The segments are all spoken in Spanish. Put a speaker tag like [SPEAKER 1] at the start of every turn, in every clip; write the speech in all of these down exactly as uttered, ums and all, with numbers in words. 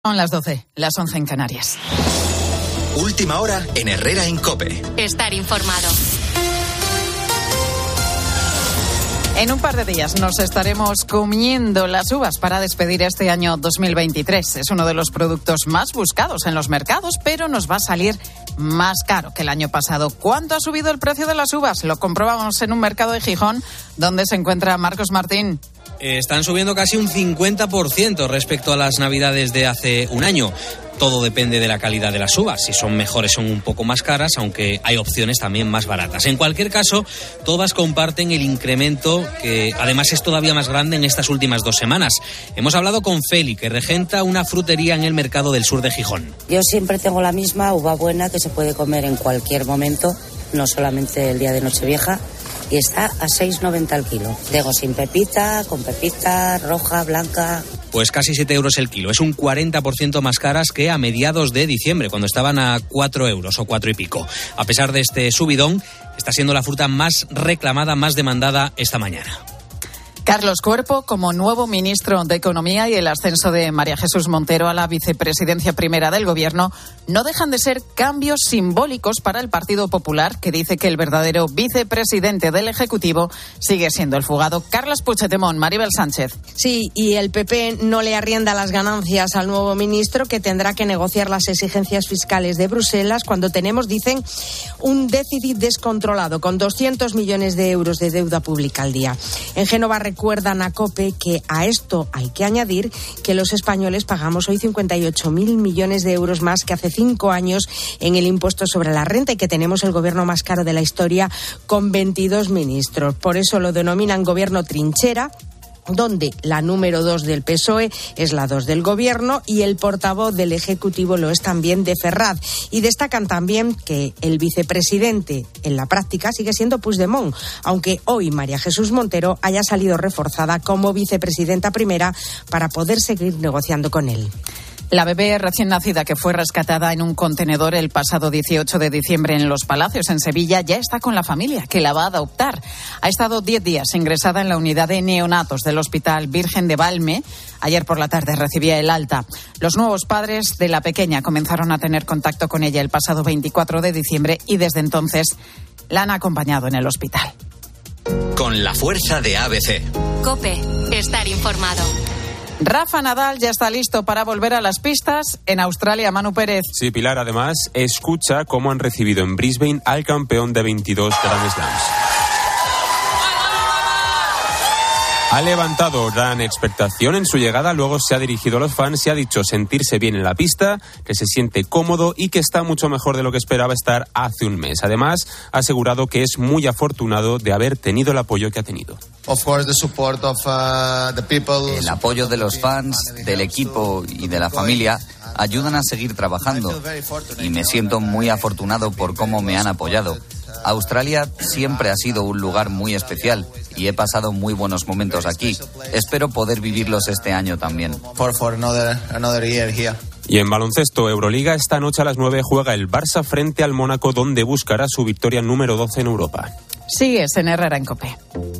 [SPEAKER 1] Son las doce, las once en Canarias.
[SPEAKER 2] Última hora en Herrera en COPE.
[SPEAKER 3] Estar informado.
[SPEAKER 1] En un par de días nos estaremos comiendo las uvas para despedir este año dos mil veintitrés. Es uno de los productos más buscados en los mercados, pero nos va a salir más caro que el año pasado. ¿Cuánto ha subido el precio de las uvas? Lo comprobamos en un mercado de Gijón, donde se encuentra Marcos Martín.
[SPEAKER 4] Están subiendo casi un cincuenta por ciento respecto a las navidades de hace un año. Todo depende de la calidad de las uvas. Si son mejores son un poco más caras, aunque hay opciones también más baratas. En cualquier caso, todas comparten el incremento, que además es todavía más grande en estas últimas dos semanas. Hemos hablado con Feli, que regenta una frutería en el mercado del sur de Gijón.
[SPEAKER 5] Yo siempre tengo la misma uva buena que se puede comer en cualquier momento, no solamente el día de Nochevieja. Y está a seis noventa el kilo. Digo, sin pepita, con pepita, roja, blanca.
[SPEAKER 4] Pues casi siete euros el kilo. Es un cuarenta por ciento más caras que a mediados de diciembre, cuando estaban a cuatro euros o cuatro y pico. A pesar de este subidón, está siendo la fruta más reclamada, más demandada esta mañana.
[SPEAKER 1] Carlos Cuerpo como nuevo ministro de Economía y el ascenso de María Jesús Montero a la vicepresidencia primera del Gobierno no dejan de ser cambios simbólicos para el Partido Popular, que dice que el verdadero vicepresidente del Ejecutivo sigue siendo el fugado Carles Puigdemont. Maribel Sánchez.
[SPEAKER 6] Sí, y el P P no le arrienda las ganancias al nuevo ministro, que tendrá que negociar las exigencias fiscales de Bruselas cuando tenemos, dicen, un déficit descontrolado con doscientos millones de euros de deuda pública al día. En Génova recuerdan a COPE que a esto hay que añadir que los españoles pagamos hoy cincuenta y ocho mil millones de euros más que hace cinco años en el impuesto sobre la renta y que tenemos el gobierno más caro de la historia con veintidós ministros. Por eso lo denominan gobierno trinchera, donde la número dos del P S O E es la dos del Gobierno y el portavoz del Ejecutivo lo es también de Ferraz. Y destacan también que el vicepresidente en la práctica sigue siendo Puigdemont, aunque hoy María Jesús Montero haya salido reforzada como vicepresidenta primera para poder seguir negociando con él.
[SPEAKER 1] La bebé recién nacida, que fue rescatada en un contenedor el pasado dieciocho de diciembre en Los Palacios, en Sevilla, ya está con la familia, que la va a adoptar. Ha estado diez días ingresada en la unidad de neonatos del Hospital Virgen de Valme. Ayer por la tarde recibía el alta. Los nuevos padres de la pequeña comenzaron a tener contacto con ella el pasado veinticuatro de diciembre y desde entonces la han acompañado en el hospital.
[SPEAKER 2] Con la fuerza de A B C.
[SPEAKER 3] COPE, estar informado.
[SPEAKER 1] Rafa Nadal ya está listo para volver a las pistas en Australia. Manu Pérez.
[SPEAKER 7] Sí, Pilar, además, escucha cómo han recibido en Brisbane al campeón de veintidós Grand Slams. Ha levantado gran expectación en su llegada, luego se ha dirigido a los fans y ha dicho sentirse bien en la pista, que se siente cómodo y que está mucho mejor de lo que esperaba estar hace un mes. Además, ha asegurado que es muy afortunado de haber tenido el apoyo que ha tenido.
[SPEAKER 8] El apoyo de los fans, del equipo y de la familia ayudan a seguir trabajando y me siento muy afortunado por cómo me han apoyado. Australia siempre ha sido un lugar muy especial y he pasado muy buenos momentos aquí. Espero poder vivirlos este año también.
[SPEAKER 7] Y en baloncesto, Euroliga, esta noche a las nueve juega el Barça frente al Mónaco, donde buscará su victoria número doce en Europa.
[SPEAKER 1] Sigues en Herrera en COPE.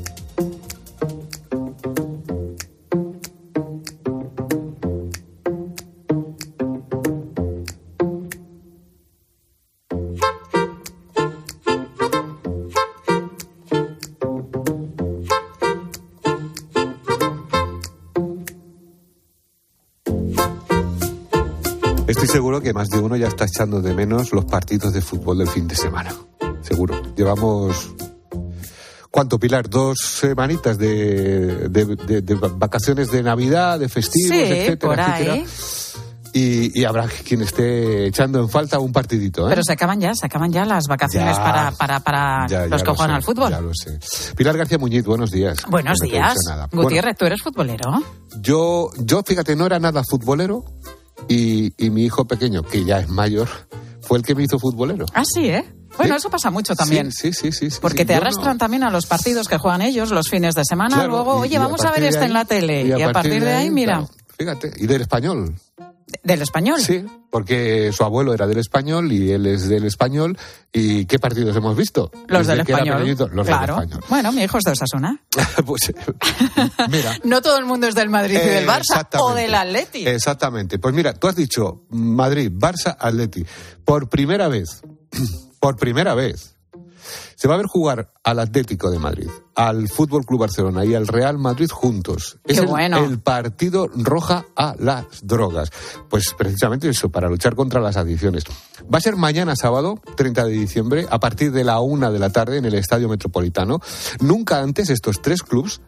[SPEAKER 9] Estoy seguro que más de uno ya está echando de menos los partidos de fútbol del fin de semana. Seguro. Llevamos, ¿cuánto, Pilar? Dos semanitas de, de, de, de vacaciones de Navidad, de festivos,
[SPEAKER 1] sí,
[SPEAKER 9] etcétera,
[SPEAKER 1] por ahí.
[SPEAKER 9] etcétera. Y, y habrá quien esté echando en falta un partidito, ¿eh?
[SPEAKER 1] Pero se acaban ya, se acaban ya las vacaciones ya, para, para, para
[SPEAKER 9] ya,
[SPEAKER 1] los
[SPEAKER 9] ya
[SPEAKER 1] que juegan
[SPEAKER 9] sé,
[SPEAKER 1] al fútbol.
[SPEAKER 9] Ya lo sé. Pilar García Muñiz, buenos días.
[SPEAKER 1] Buenos
[SPEAKER 9] no
[SPEAKER 1] días. Gutiérrez, bueno, ¿tú eres futbolero?
[SPEAKER 9] Yo, yo, fíjate, no era nada futbolero. Y, y mi hijo pequeño, que ya es mayor, fue el que me hizo futbolero.
[SPEAKER 1] Ah, sí, ¿eh? Bueno, ¿sí? Eso pasa mucho también.
[SPEAKER 9] Sí, sí, sí. sí
[SPEAKER 1] Porque
[SPEAKER 9] sí,
[SPEAKER 1] te arrastran no. también a los partidos que juegan ellos los fines de semana. Claro, luego, y, oye, y vamos a, a ver este en la tele. Y a, y a partir, partir de ahí, ahí mira.
[SPEAKER 9] Claro, fíjate, y del Español.
[SPEAKER 1] ¿Del Español?
[SPEAKER 9] Sí, porque su abuelo era del Español y él es del Español. ¿Y qué partidos hemos visto?
[SPEAKER 1] Los del Español.
[SPEAKER 9] Los
[SPEAKER 1] claro.
[SPEAKER 9] del Español.
[SPEAKER 1] Bueno, mi hijo es de Osasuna.
[SPEAKER 9] Pues, mira.
[SPEAKER 1] No todo el mundo es del Madrid y del Barça o del Atleti.
[SPEAKER 9] Exactamente. Pues mira, tú has dicho Madrid, Barça, Atleti. Por primera vez, por primera vez, se va a ver jugar al Atlético de Madrid, al Fútbol Club Barcelona y al Real Madrid juntos.
[SPEAKER 1] Qué
[SPEAKER 9] es el,
[SPEAKER 1] bueno.
[SPEAKER 9] el partido roja a las drogas. Pues precisamente eso, para luchar contra las adicciones. Va a ser mañana sábado, treinta de diciembre, a partir de la una de la tarde en el Estadio Metropolitano. Nunca antes estos tres clubs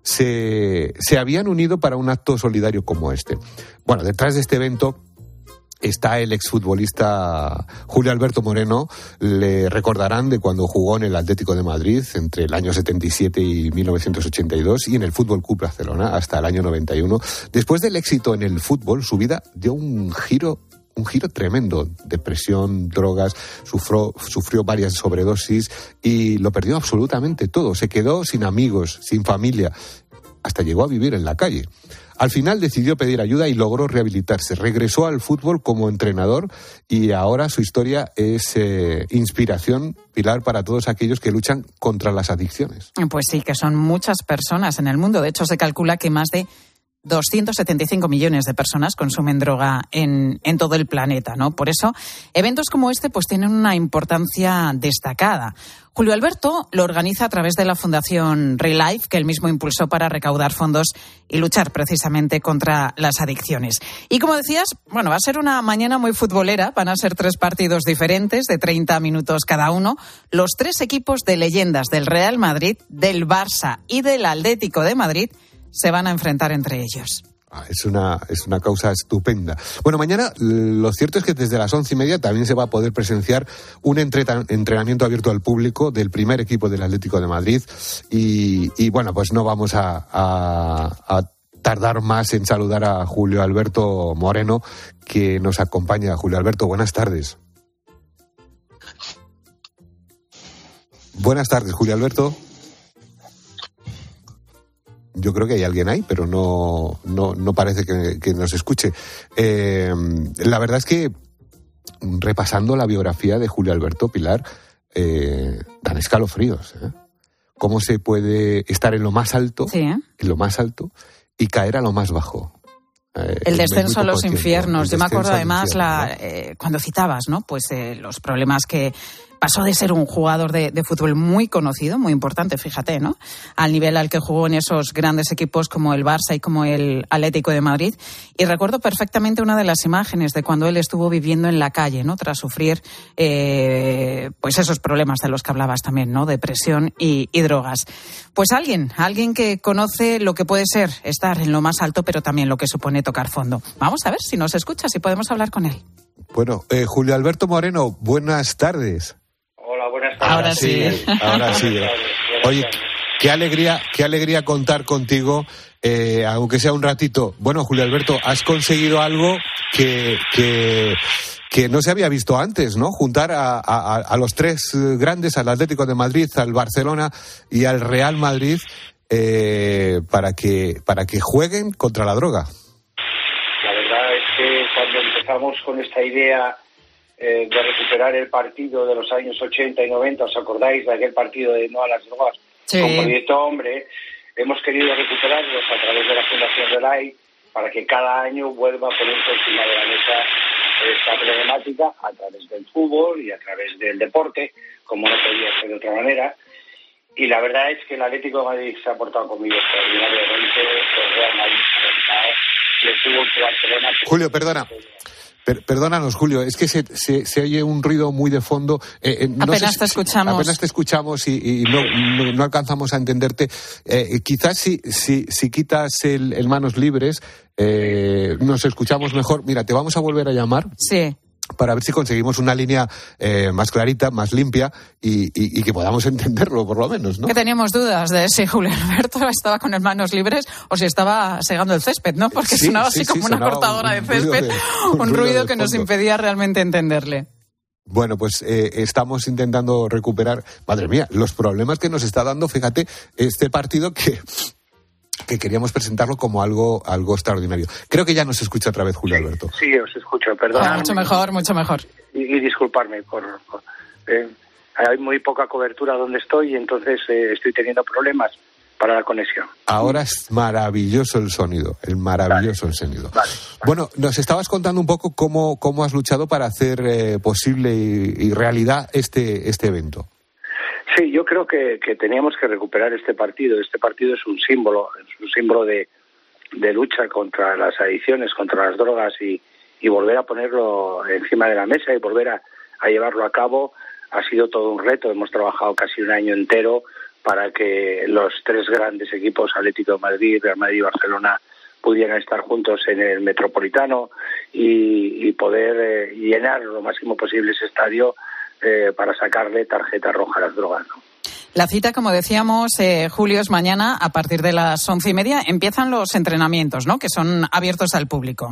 [SPEAKER 9] se, se habían unido para un acto solidario como este. Bueno, detrás de este evento está el exfutbolista Julio Alberto Moreno. Le recordarán de cuando jugó en el Atlético de Madrid entre el año setenta y siete y mil novecientos ochenta y dos y en el Fútbol Club Barcelona hasta el año noventa y uno. Después del éxito en el fútbol, su vida dio un giro un giro tremendo. Depresión, drogas, sufrió, sufrió varias sobredosis y lo perdió absolutamente todo. Se quedó sin amigos, sin familia. Hasta llegó a vivir en la calle. Al final decidió pedir ayuda y logró rehabilitarse. Regresó al fútbol como entrenador y ahora su historia es eh, inspiración, pilar para todos aquellos que luchan contra las adicciones.
[SPEAKER 1] Pues sí, que son muchas personas en el mundo. De hecho, se calcula que más de doscientos setenta y cinco millones de personas consumen droga en, en todo el planeta, ¿no? Por eso, eventos como este pues tienen una importancia destacada. Julio Alberto lo organiza a través de la Fundación Relife, que él mismo impulsó para recaudar fondos y luchar precisamente contra las adicciones. Y como decías, bueno, va a ser una mañana muy futbolera, van a ser tres partidos diferentes de treinta minutos cada uno. Los tres equipos de leyendas del Real Madrid, del Barça y del Atlético de Madrid se van a enfrentar entre ellos.
[SPEAKER 9] Ah, es una, es una causa estupenda. Bueno, mañana lo cierto es que desde las once y media también se va a poder presenciar un entreta, entrenamiento abierto al público del primer equipo del Atlético de Madrid y, y bueno, pues no vamos a, a, a tardar más en saludar a Julio Alberto Moreno, que nos acompaña. Julio Alberto, buenas tardes. Buenas tardes, Julio Alberto. Yo creo que hay alguien ahí, pero no, no, no parece que, que nos escuche. Eh, la verdad es que, repasando la biografía de Julio Alberto, Pilar, eh, dan escalofríos. ¿eh? ¿Cómo se puede estar en lo más alto,
[SPEAKER 1] sí, ¿eh?
[SPEAKER 9] en lo más alto, y caer a lo más bajo? Eh,
[SPEAKER 1] el descenso a los tiempo. infiernos. Yo me acuerdo además la,
[SPEAKER 9] infierno, ¿no?
[SPEAKER 1] eh, cuando citabas, ¿no? Pues eh, los problemas que pasó de ser un jugador de, de fútbol muy conocido, muy importante, fíjate, ¿no? Al nivel al que jugó en esos grandes equipos como el Barça y como el Atlético de Madrid. Y recuerdo perfectamente una de las imágenes de cuando él estuvo viviendo en la calle, ¿no? Tras sufrir, eh, pues esos problemas de los que hablabas también, ¿no? Depresión y, y drogas. Pues alguien, alguien que conoce lo que puede ser estar en lo más alto, pero también lo que supone tocar fondo. Vamos a ver si nos escucha, si podemos hablar con él.
[SPEAKER 9] Bueno, eh, Julio Alberto Moreno, buenas tardes.
[SPEAKER 10] Hola, buenas tardes.
[SPEAKER 1] Ahora sí.
[SPEAKER 9] Ahora sí. Oye, qué alegría, qué alegría contar contigo, eh, aunque sea un ratito. Bueno, Julio Alberto, has conseguido algo que, que, que no se había visto antes, ¿no? Juntar a, a, a los tres grandes, al Atlético de Madrid, al Barcelona y al Real Madrid, eh, para que, para que jueguen contra la droga.
[SPEAKER 10] La verdad es que cuando empezamos con esta idea Eh, de recuperar el partido de los años ochenta y noventa, ¿os acordáis de aquel partido de No a las Drogas?
[SPEAKER 1] Sí.
[SPEAKER 10] Con Proyecto Hombre, hemos querido recuperarlos a través de la Fundación Relife para que cada año vuelva a ponerse encima de la mesa esta problemática a través del fútbol y a través del deporte, como no podía ser de otra manera. Y la verdad es que el Atlético de Madrid se ha portado conmigo extraordinariamente, el Real Madrid se ha portado, le tuvo que Barcelona.
[SPEAKER 9] Julio, perdona. Per, perdónanos, Julio, es que se, se, se oye un ruido muy de fondo. Eh, eh, no
[SPEAKER 1] apenas
[SPEAKER 9] sé,
[SPEAKER 1] te escuchamos.
[SPEAKER 9] Apenas te escuchamos y, y no, no, no alcanzamos a entenderte. Eh, quizás si, si, si quitas el, el manos libres, eh, nos escuchamos mejor. Mira, te vamos a volver a llamar.
[SPEAKER 1] Sí.
[SPEAKER 9] Para ver si conseguimos una línea eh, más clarita, más limpia y, y, y que podamos entenderlo, por lo menos, ¿no?
[SPEAKER 1] Que teníamos dudas de si Julio Alberto estaba con las manos libres o si estaba segando el césped, ¿no? Porque
[SPEAKER 9] sí,
[SPEAKER 1] sonaba
[SPEAKER 9] sí,
[SPEAKER 1] así como
[SPEAKER 9] sí,
[SPEAKER 1] una cortadora
[SPEAKER 9] un,
[SPEAKER 1] de césped,
[SPEAKER 9] un ruido, de,
[SPEAKER 1] un
[SPEAKER 9] un
[SPEAKER 1] ruido,
[SPEAKER 9] ruido
[SPEAKER 1] que nos impedía realmente entenderle.
[SPEAKER 9] Bueno, pues eh, estamos intentando recuperar, madre mía, los problemas que nos está dando, fíjate, este partido que que queríamos presentarlo como algo algo extraordinario. Creo que ya nos escucha otra vez Julio
[SPEAKER 10] sí,
[SPEAKER 9] Alberto.
[SPEAKER 10] Sí, os escucho, perdón.
[SPEAKER 1] Ah, mucho mejor, mucho mejor.
[SPEAKER 10] Y, y disculparme por... por eh, hay muy poca cobertura donde estoy y entonces eh, estoy teniendo problemas para la conexión.
[SPEAKER 9] Ahora es maravilloso el sonido, el maravilloso vale. el sonido. Vale, vale. Bueno, nos estabas contando un poco cómo, cómo has luchado para hacer eh, posible y, y realidad este, este evento.
[SPEAKER 10] Sí, yo creo que, que teníamos que recuperar este partido. Este partido es un símbolo, es un símbolo de, de lucha contra las adicciones, contra las drogas y, y volver a ponerlo encima de la mesa y volver a, a llevarlo a cabo ha sido todo un reto. Hemos trabajado casi un año entero para que los tres grandes equipos, Atlético de Madrid, Real Madrid y Barcelona, pudieran estar juntos en el Metropolitano y, y poder eh, llenar lo máximo posible ese estadio eh, para sacarle tarjeta roja a las drogas, ¿no?
[SPEAKER 1] La cita, como decíamos, eh, Julio, es mañana a partir de las once y media. Empiezan los entrenamientos, ¿no?, que son abiertos al público.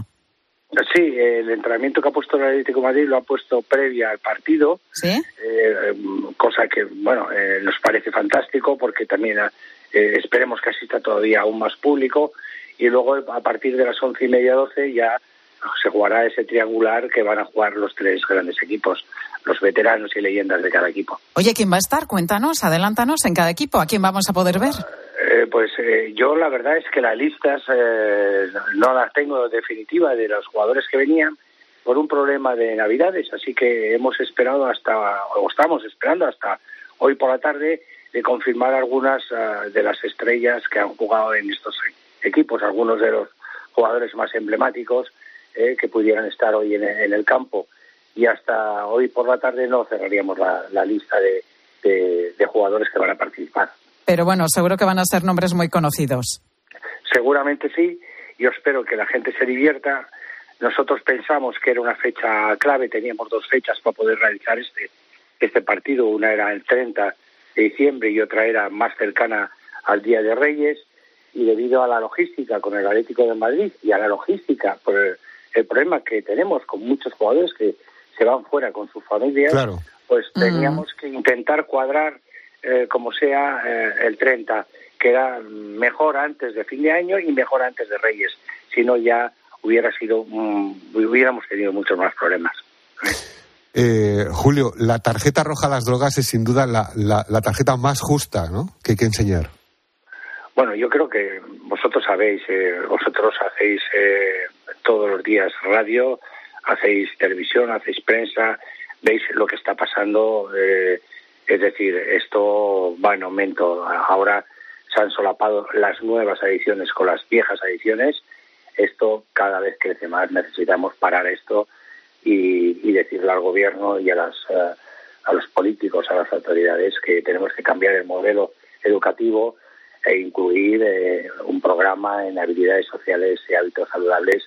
[SPEAKER 10] Sí, el entrenamiento que ha puesto el Atlético de Madrid lo ha puesto previa al partido,
[SPEAKER 1] ¿sí?
[SPEAKER 10] eh, cosa que, bueno, eh, nos parece fantástico porque también eh, esperemos que asista todavía aún más público y luego a partir de las once y media, doce ya se jugará ese triangular que van a jugar los tres grandes equipos, los veteranos y leyendas de cada equipo.
[SPEAKER 1] Oye, ¿quién va a estar? Cuéntanos, adelántanos en cada equipo. ¿A quién vamos a poder ver?
[SPEAKER 10] Eh, pues eh, yo la verdad es que las listas eh, no las tengo definitiva de los jugadores que venían por un problema de Navidades, así que hemos esperado hasta, o estamos esperando hasta hoy por la tarde de confirmar algunas uh, de las estrellas que han jugado en estos equipos, algunos de los jugadores más emblemáticos eh, que pudieran estar hoy en, en el campo. Y hasta hoy por la tarde no cerraríamos la, la lista de, de, de jugadores que van a participar.
[SPEAKER 1] Pero bueno, seguro que van a ser nombres muy conocidos.
[SPEAKER 10] Seguramente sí. Yo espero que la gente se divierta. Nosotros pensamos que era una fecha clave. Teníamos dos fechas para poder realizar este, este partido. Una era el treinta de diciembre y otra era más cercana al Día de Reyes. Y debido a la logística con el Atlético de Madrid y a la logística por el, el problema que tenemos con muchos jugadores que se van fuera con sus familias,
[SPEAKER 9] claro.
[SPEAKER 10] pues teníamos mm. que intentar cuadrar Eh, como sea eh, el treinta, que era mejor antes de fin de año y mejor antes de Reyes, si no ya hubiera sido um, hubiéramos tenido muchos más problemas.
[SPEAKER 9] Eh, Julio, la tarjeta roja a las drogas es sin duda la, la, la tarjeta más justa, ¿no?, que hay que enseñar.
[SPEAKER 10] Bueno, yo creo que vosotros sabéis, eh, vosotros hacéis eh, todos los días radio, hacéis televisión, hacéis prensa, veis lo que está pasando. eh, Es decir, esto va en aumento. Ahora se han solapado las nuevas adicciones con las viejas adicciones. Esto cada vez crece más. Necesitamos parar esto y, y decirle al gobierno y a, las, uh, a los políticos, a las autoridades, que tenemos que cambiar el modelo educativo e incluir eh, un programa en habilidades sociales y hábitos saludables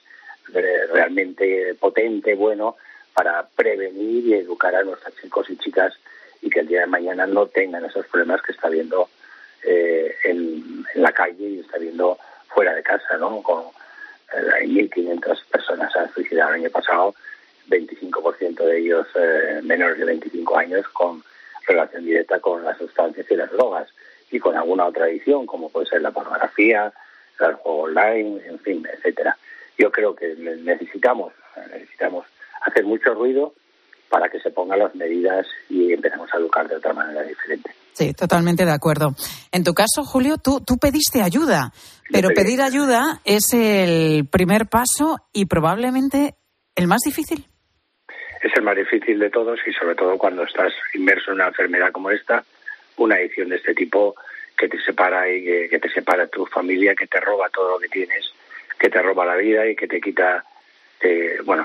[SPEAKER 10] realmente potente, bueno, para prevenir y educar a nuestros chicos y chicas y que el día de mañana no tengan esos problemas que está viendo eh, en, en la calle y está viendo fuera de casa, ¿no? Con eh, mil quinientas personas han suicidado el año pasado, veinticinco por ciento de ellos eh, menores de veinticinco años, con relación directa con las sustancias y las drogas y con alguna otra adicción, como puede ser la pornografía, el juego online, en fin, etcétera. Yo creo que necesitamos, necesitamos hacer mucho ruido para que se pongan las medidas y empecemos a educar de otra manera diferente.
[SPEAKER 1] Sí, totalmente de acuerdo. En tu caso, Julio, tú, tú pediste ayuda, pero pedir ayuda es el primer paso y probablemente el más difícil.
[SPEAKER 10] Es el más difícil de todos y sobre todo cuando estás inmerso en una enfermedad como esta, una adicción de este tipo que te separa y que, que te separa de tu familia, que te roba todo lo que tienes, que te roba la vida y que te quita, te, bueno,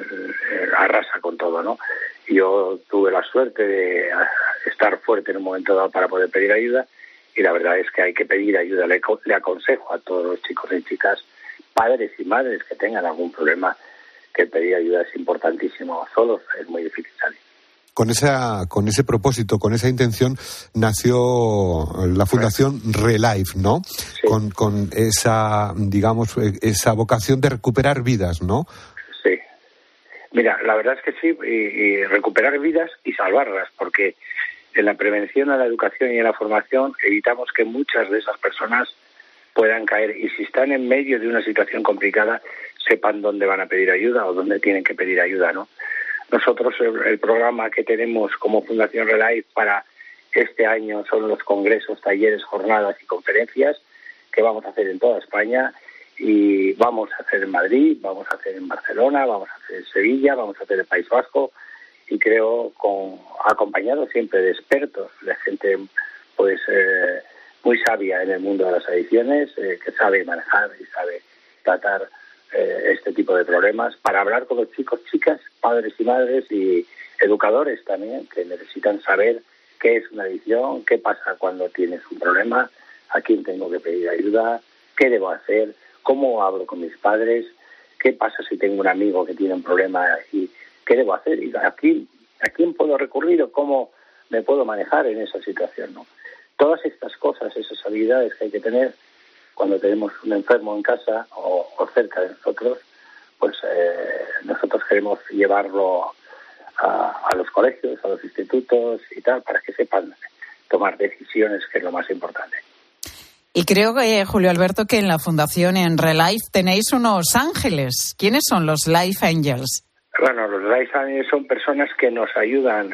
[SPEAKER 10] arrasa con todo, ¿no? Yo tuve la suerte de estar fuerte en un momento dado para poder pedir ayuda y la verdad es que hay que pedir ayuda. Le, le aconsejo a todos los chicos y chicas, padres y madres que tengan algún problema, que pedir ayuda es importantísimo. Solos es muy difícil salir. Con
[SPEAKER 9] esa, con ese propósito, con esa intención nació la Fundación Relife, ¿no? Sí. Con, con esa, digamos, esa vocación de recuperar vidas, ¿no?
[SPEAKER 10] Mira, la verdad es que sí, y, y recuperar vidas y salvarlas, porque en la prevención, en la educación y en la formación evitamos que muchas de esas personas puedan caer y si están en medio de una situación complicada sepan dónde van a pedir ayuda o dónde tienen que pedir ayuda, ¿no? Nosotros el, el programa que tenemos como Fundación Relife para este año son los congresos, talleres, jornadas y conferencias que vamos a hacer en toda España y vamos a hacer en Madrid, vamos a hacer en Barcelona, vamos a hacer en Sevilla, vamos a hacer en País Vasco y creo con acompañado siempre de expertos, de gente pues eh, muy sabia en el mundo de las adicciones, eh, que sabe manejar y sabe tratar eh, este tipo de problemas para hablar con los chicos, chicas, padres y madres y educadores también que necesitan saber qué es una adicción, qué pasa cuando tienes un problema, a quién tengo que pedir ayuda, qué debo hacer, cómo hablo con mis padres, qué pasa si tengo un amigo que tiene un problema y qué debo hacer y a quién, a quién puedo recurrir o cómo me puedo manejar en esa situación, ¿no? Todas estas cosas, esas habilidades que hay que tener cuando tenemos un enfermo en casa o, o cerca de nosotros, pues eh, nosotros queremos llevarlo a, a los colegios, a los institutos y tal, para que sepan tomar decisiones, que es lo más importante.
[SPEAKER 1] Y creo, que, Julio Alberto, que en la Fundación en Relife tenéis unos ángeles. ¿Quiénes son los Life Angels?
[SPEAKER 10] Bueno, los Life Angels son personas que nos ayudan eh,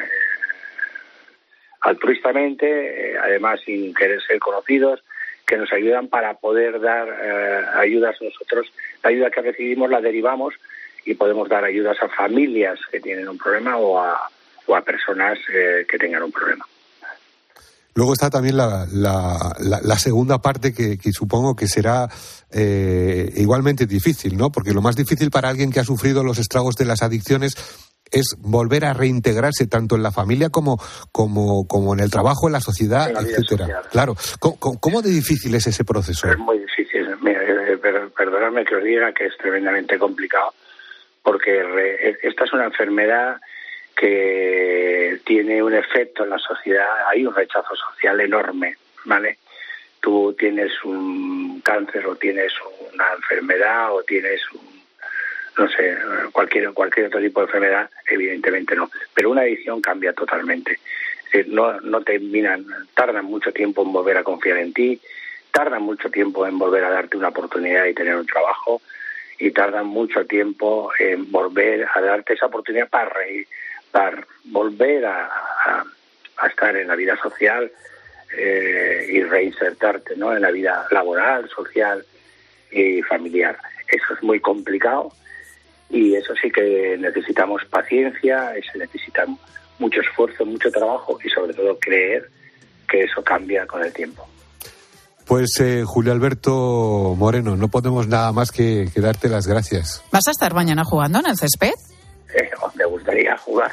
[SPEAKER 10] altruistamente, eh, además sin querer ser conocidos, que nos ayudan para poder dar eh, ayudas nosotros. La ayuda que recibimos la derivamos y podemos dar ayudas a familias que tienen un problema o a, o a personas eh, que tengan un problema.
[SPEAKER 9] Luego está también la, la, la, la segunda parte que, que supongo que será eh, igualmente difícil, ¿no? Porque lo más difícil para alguien que ha sufrido los estragos de las adicciones es volver a reintegrarse tanto en la familia como como como en el trabajo, en la sociedad, en la etcétera. Social. Claro. ¿Cómo, ¿Cómo de difícil es ese proceso?
[SPEAKER 10] Es muy difícil. Mira, eh, perdonadme que os diga que es tremendamente complicado porque re, esta es una enfermedad que tiene un efecto en la sociedad, hay un rechazo social enorme, ¿vale? Tú tienes un cáncer o tienes una enfermedad o tienes un, no sé, cualquier cualquier otro tipo de enfermedad, evidentemente no, pero una adicción cambia totalmente. Es decir, no, no terminan, tardan mucho tiempo en volver a confiar en ti, tardan mucho tiempo en volver a darte una oportunidad y tener un trabajo, y tardan mucho tiempo en volver a darte esa oportunidad para reír, para volver a, a, a estar en la vida social eh, y reinsertarte, ¿no?, en la vida laboral, social y familiar. Eso es muy complicado y eso sí que necesitamos paciencia, se necesita mucho esfuerzo, mucho trabajo y sobre todo creer que eso cambia con el tiempo.
[SPEAKER 9] Pues eh, Julio Alberto Moreno, no podemos nada más que, que darte las gracias.
[SPEAKER 1] ¿Vas a estar mañana jugando en el césped?
[SPEAKER 10] Eh, me gustaría jugar.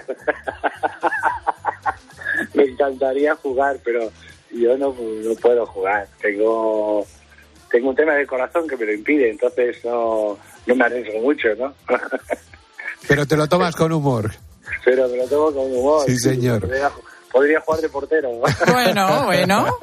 [SPEAKER 10] Me encantaría jugar, pero yo no, no puedo jugar. Tengo tengo un tema de corazón que me lo impide, entonces no, no me arriesgo mucho, ¿no?
[SPEAKER 9] Pero te lo tomas con humor.
[SPEAKER 10] Pero me lo tomo con humor.
[SPEAKER 9] Sí, señor.
[SPEAKER 10] Podría, podría jugar de portero.
[SPEAKER 1] Bueno, bueno.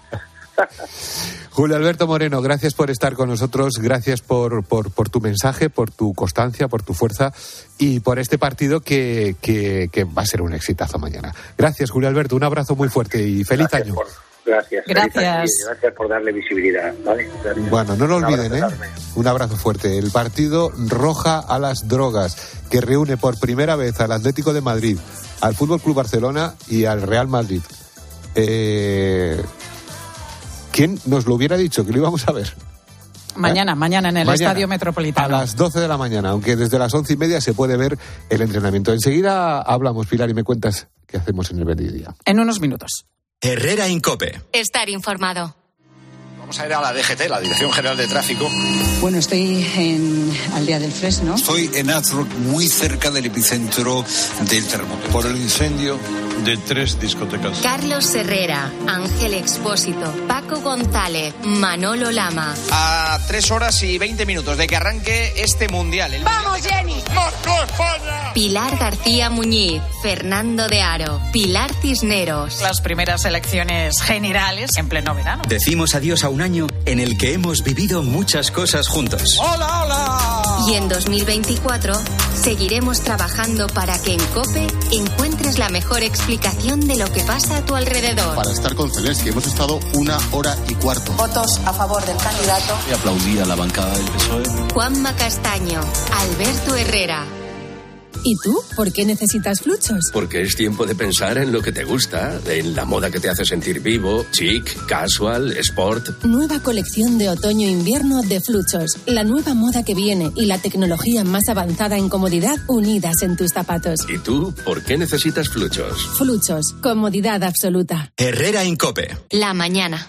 [SPEAKER 9] Julio Alberto Moreno, gracias por estar con nosotros, gracias por, por, por tu mensaje, por tu constancia, por tu fuerza y por este partido que, que, que va a ser un exitazo mañana. Gracias, Julio Alberto, un abrazo muy fuerte y feliz
[SPEAKER 10] gracias
[SPEAKER 9] año.
[SPEAKER 10] Por, gracias.
[SPEAKER 1] Gracias.
[SPEAKER 10] Feliz año y gracias por darle visibilidad. ¿Vale?
[SPEAKER 9] Bueno, no lo olviden, ¿eh? Un abrazo fuerte. El partido Roja a las Drogas, que reúne por primera vez al Atlético de Madrid, al Fútbol Club Barcelona y al Real Madrid. Eh... ¿Quién nos lo hubiera dicho que lo íbamos a ver?
[SPEAKER 1] Mañana, ¿Eh? mañana en el mañana, Estadio Metropolitano.
[SPEAKER 9] A las doce de la mañana, aunque desde las once y media se puede ver el entrenamiento. Enseguida hablamos, Pilar, y me cuentas qué hacemos en el Mediodía.
[SPEAKER 1] En unos minutos.
[SPEAKER 2] Herrera Incope.
[SPEAKER 3] Estar informado.
[SPEAKER 11] Vamos a ir a la D G T, la Dirección General de Tráfico.
[SPEAKER 12] Bueno, estoy en Aldea del Fresno.
[SPEAKER 13] Estoy en Azrock, muy cerca del epicentro del terremoto.
[SPEAKER 14] Por el incendio de tres discotecas.
[SPEAKER 3] Carlos Herrera, Ángel Expósito, Paco González, Manolo Lama.
[SPEAKER 11] A tres horas y veinte minutos de que arranque este mundial. El
[SPEAKER 12] ¡Vamos,
[SPEAKER 11] mundial
[SPEAKER 12] Jenny!
[SPEAKER 11] ¡Marco España!
[SPEAKER 3] Pilar García Muñiz, Fernando de Aro, Pilar Cisneros.
[SPEAKER 1] Las primeras elecciones generales en pleno verano.
[SPEAKER 2] Decimos adiós a un año en el que hemos vivido muchas cosas juntos.
[SPEAKER 11] ¡Hola, hola!
[SPEAKER 3] Y en dos mil veinticuatro Seguiremos trabajando para que en COPE encuentres la mejor explicación de lo que pasa a tu alrededor.
[SPEAKER 15] Para estar con Zelensky hemos estado una hora y cuarto.
[SPEAKER 16] Votos a favor del candidato.
[SPEAKER 17] Y aplaudí a la bancada del P S O E.
[SPEAKER 3] Juanma Castaño, Alberto Herrera.
[SPEAKER 18] ¿Y tú? ¿Por qué necesitas Fluchos?
[SPEAKER 19] Porque es tiempo de pensar en lo que te gusta, en la moda que te hace sentir vivo, chic, casual, sport.
[SPEAKER 18] Nueva colección de otoño-invierno de Fluchos. La nueva moda que viene y la tecnología más avanzada en comodidad unidas en tus zapatos.
[SPEAKER 19] ¿Y tú? ¿Por qué necesitas Fluchos?
[SPEAKER 18] Fluchos. Comodidad absoluta.
[SPEAKER 2] Herrera en COPE.
[SPEAKER 3] La mañana.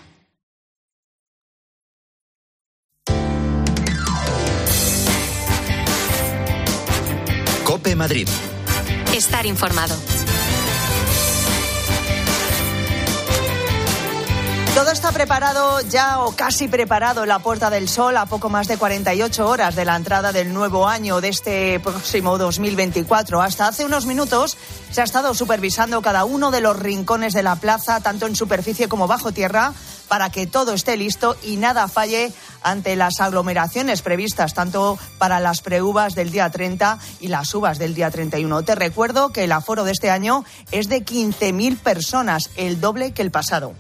[SPEAKER 2] COPE Madrid.
[SPEAKER 3] Estar informado.
[SPEAKER 6] Todo está preparado ya o casi preparado en la Puerta del Sol a poco más de cuarenta y ocho horas de la entrada del nuevo año de este próximo dos mil veinticuatro. Hasta hace unos minutos se ha estado supervisando cada uno de los rincones de la plaza, tanto en superficie como bajo tierra, para que todo esté listo y nada falle ante las aglomeraciones previstas tanto para las preuvas del día treinta y las uvas del día treinta y uno. Te recuerdo que el aforo de este año es de quince mil personas, el doble que el pasado.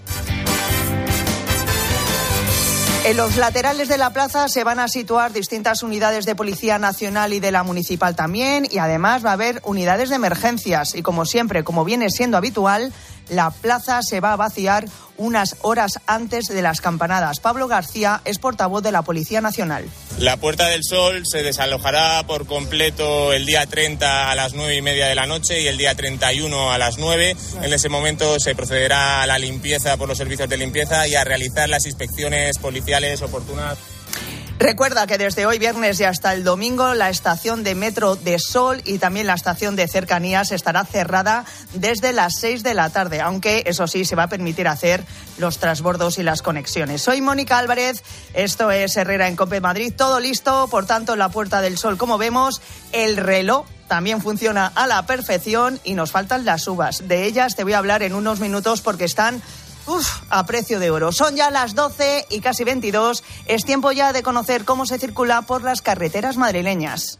[SPEAKER 6] En los laterales de la plaza se van a situar distintas unidades de Policía Nacional y de la Municipal también, y además va a haber unidades de emergencias. Y como siempre, como viene siendo habitual, la plaza se va a vaciar unas horas antes de las campanadas. Pablo García es portavoz de la Policía Nacional.
[SPEAKER 20] La Puerta del Sol se desalojará por completo el día treinta a las nueve y media de la noche y el día treinta y uno a las nueve. En ese momento se procederá a la limpieza por los servicios de limpieza y a realizar las inspecciones policiales oportunas.
[SPEAKER 6] Recuerda que desde hoy viernes y hasta el domingo la estación de metro de Sol y también la estación de cercanías estará cerrada desde las seis de la tarde, aunque eso sí se va a permitir hacer los transbordos y las conexiones. Soy Mónica Álvarez, esto es Herrera en COPE Madrid, todo listo, por tanto la Puerta del Sol, como vemos, el reloj también funciona a la perfección y nos faltan las uvas. De ellas te voy a hablar en unos minutos porque están Uf, a precio de oro. Son ya las doce y casi veintidós. Es tiempo ya de conocer cómo se circula por las carreteras madrileñas.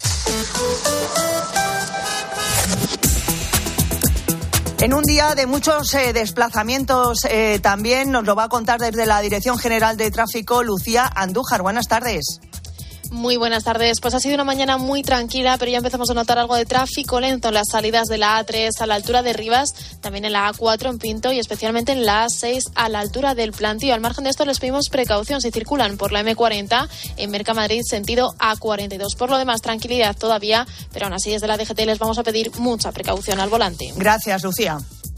[SPEAKER 6] En un día de muchos eh, desplazamientos eh, también nos lo va a contar desde la Dirección General de Tráfico Lucía Andújar. Buenas tardes.
[SPEAKER 21] Muy buenas tardes. Pues ha sido una mañana muy tranquila, pero ya empezamos a notar algo de tráfico lento en las salidas de la A tres a la altura de Rivas, también en la A cuatro en Pinto y especialmente en la A seis a la altura del Plantío. Al margen de esto les pedimos precaución si circulan por la eme cuarenta en Mercamadrid sentido A cuarenta y dos. Por lo demás, tranquilidad todavía, pero aún así desde la D G T les vamos a pedir mucha precaución al volante.
[SPEAKER 6] Gracias, Lucía.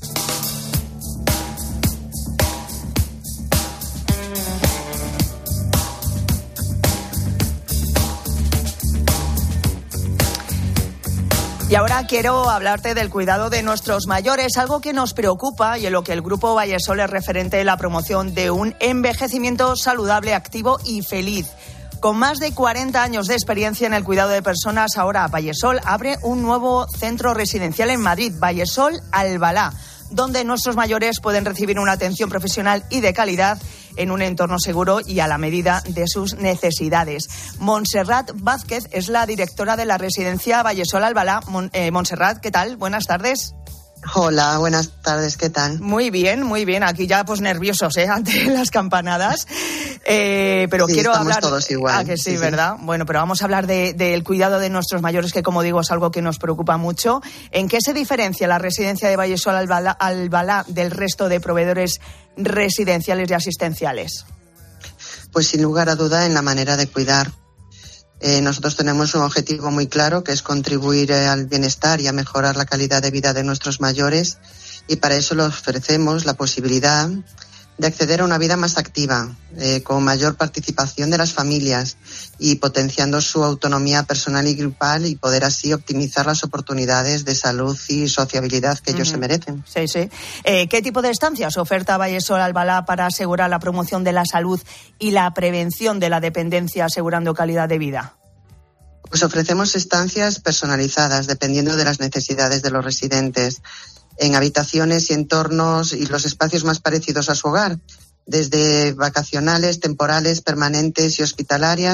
[SPEAKER 6] Y ahora quiero hablarte del cuidado de nuestros mayores, algo que nos preocupa y en lo que el Grupo Vallesol es referente en la promoción de un envejecimiento saludable, activo y feliz. Con más de cuarenta años de experiencia en el cuidado de personas, ahora Vallesol abre un nuevo centro residencial en Madrid, Vallesol Albalá, donde nuestros mayores pueden recibir una atención profesional y de calidad en un entorno seguro y a la medida de sus necesidades. Montserrat Vázquez es la directora de la residencia Vallesol Albalá. Mon, eh, Montserrat, ¿qué tal? Buenas tardes.
[SPEAKER 22] Hola, buenas tardes, ¿qué tal?
[SPEAKER 6] Muy bien, muy bien. Aquí ya pues nerviosos, ¿eh? Ante las campanadas. Eh, pero
[SPEAKER 22] sí,
[SPEAKER 6] quiero
[SPEAKER 22] estamos
[SPEAKER 6] hablar...
[SPEAKER 22] todos igual.
[SPEAKER 6] Ah, que sí,
[SPEAKER 22] sí
[SPEAKER 6] ¿verdad?
[SPEAKER 22] Sí.
[SPEAKER 6] Bueno, pero vamos a hablar de, del cuidado de nuestros mayores, que como digo es algo que nos preocupa mucho. ¿En qué se diferencia la residencia de Vallesol Albalá, Albalá del resto de proveedores residenciales y asistenciales?
[SPEAKER 22] Pues sin lugar a duda en la manera de cuidar. Eh, nosotros tenemos un objetivo muy claro, que es contribuir eh, al bienestar y a mejorar la calidad de vida de nuestros mayores, y para eso les ofrecemos la posibilidad de acceder a una vida más activa, eh, con mayor participación de las familias y potenciando su autonomía personal y grupal, y poder así optimizar las oportunidades de salud y sociabilidad que ellos uh-huh. se merecen.
[SPEAKER 6] Sí, sí. Eh, ¿Qué tipo de estancias oferta Vallesol Albalá para asegurar la promoción de la salud y la prevención de la dependencia, asegurando calidad de vida?
[SPEAKER 22] Pues ofrecemos estancias personalizadas dependiendo de las necesidades de los residentes, en habitaciones y entornos y los espacios más parecidos a su hogar, desde vacacionales, temporales, permanentes y hospitalarias,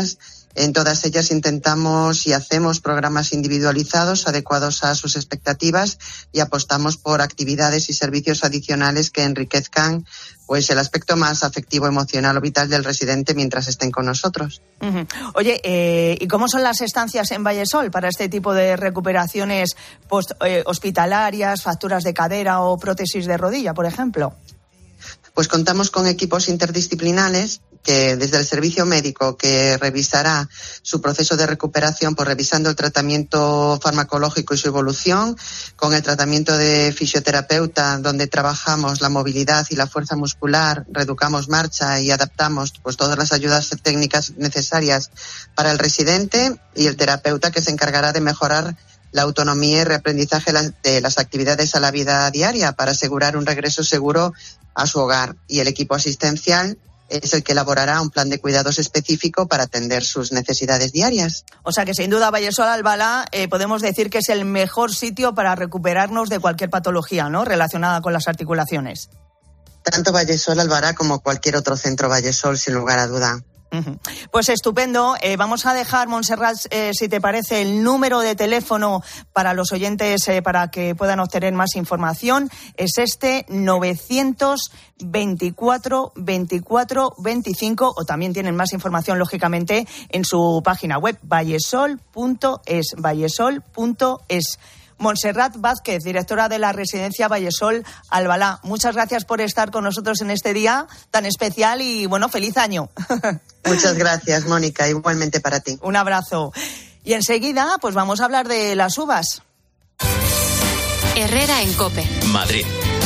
[SPEAKER 22] En todas ellas intentamos y hacemos programas individualizados, adecuados a sus expectativas, y apostamos por actividades y servicios adicionales que enriquezcan pues el aspecto más afectivo, emocional o vital del residente mientras estén con nosotros.
[SPEAKER 4] Uh-huh. Oye, eh, ¿y cómo son las estancias en Vallesol para este tipo de recuperaciones post, eh, hospitalarias, fracturas de cadera o prótesis de rodilla, por ejemplo?
[SPEAKER 22] Pues contamos con equipos interdisciplinares que desde el servicio médico que revisará su proceso de recuperación, pues revisando el tratamiento farmacológico y su evolución, con el tratamiento de fisioterapeuta, donde trabajamos la movilidad y la fuerza muscular, reeducamos marcha y adaptamos pues todas las ayudas técnicas necesarias para el residente, y el terapeuta que se encargará de mejorar la autonomía y reaprendizaje de las actividades a la vida diaria para asegurar un regreso seguro a su hogar. Y el equipo asistencial es el que elaborará un plan de cuidados específico para atender sus necesidades diarias.
[SPEAKER 4] O sea que sin duda Vallesol Albalá eh, podemos decir que es el mejor sitio para recuperarnos de cualquier patología, ¿no?, relacionada con las articulaciones.
[SPEAKER 22] Tanto Vallesol Albalá como cualquier otro centro Vallesol, sin lugar a duda.
[SPEAKER 4] Uh-huh. Pues estupendo. Eh, vamos a dejar, Montserrat, eh, si te parece, el número de teléfono para los oyentes eh, para que puedan obtener más información. Es este novecientos veinticuatro veinticuatro veinticinco, o también tienen más información, lógicamente, en su página web vallesol punto es, vallesol punto es. Montserrat Vázquez, directora de la residencia Vallesol Albalá, muchas gracias por estar con nosotros en este día tan especial y, bueno, feliz año.
[SPEAKER 22] Muchas gracias, Mónica, igualmente para ti.
[SPEAKER 4] Un abrazo. Y enseguida, pues vamos a hablar de las uvas.
[SPEAKER 3] Herrera en COPE.
[SPEAKER 2] Madrid.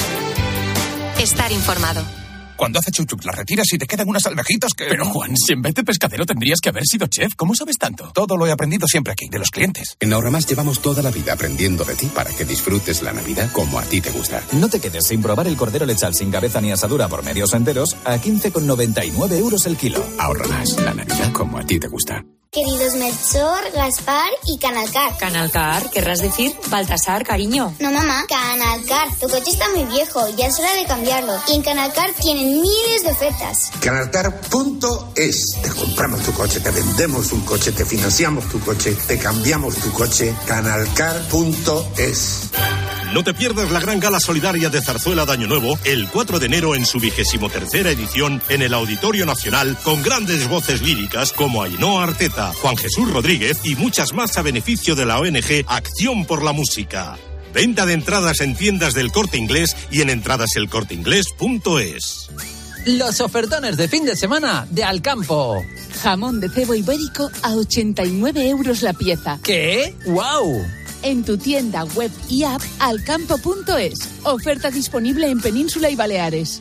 [SPEAKER 3] Estar informado.
[SPEAKER 5] Cuando hace chuchuc las retiras y te quedan unas almejitas que...
[SPEAKER 23] Pero, Juan, si en vez de pescadero tendrías que haber sido chef, ¿cómo sabes tanto?
[SPEAKER 5] Todo lo he aprendido siempre aquí, de los clientes.
[SPEAKER 24] En Ahorramás llevamos toda la vida aprendiendo de ti para que disfrutes la Navidad como a ti te gusta.
[SPEAKER 25] No te quedes sin probar el cordero lechal sin cabeza ni asadura por medios enteros a quince con noventa y nueve euros el kilo.
[SPEAKER 24] Ahorramás, la Navidad como a ti te gusta.
[SPEAKER 26] Queridos Melchor, Gaspar y Canalcar.
[SPEAKER 27] Canalcar, querrás decir Baltasar, cariño.
[SPEAKER 26] No, mamá, Canalcar. Tu coche está muy viejo, ya es hora de cambiarlo. Y en Canalcar tienen miles de ofertas.
[SPEAKER 28] Canalcar punto es. Te compramos tu coche, te vendemos un coche, te financiamos tu coche, te cambiamos tu coche. Canalcar punto es.
[SPEAKER 29] No te pierdas la gran gala solidaria de Zarzuela de Año Nuevo el cuatro de enero en su vigésimo tercera edición en el Auditorio Nacional, con grandes voces líricas como Ainhoa Arteta, Juan Jesús Rodríguez y muchas más a beneficio de la O N G Acción por la Música. Venta de entradas en tiendas del Corte Inglés y en entradaselcorteinglés punto es.
[SPEAKER 30] Los ofertones de fin de semana de Alcampo.
[SPEAKER 31] Jamón de cebo ibérico a ochenta y nueve euros la pieza.
[SPEAKER 30] ¿Qué? ¡Guau!
[SPEAKER 31] En tu tienda web y app alcampo punto es. Oferta disponible en Península y Baleares.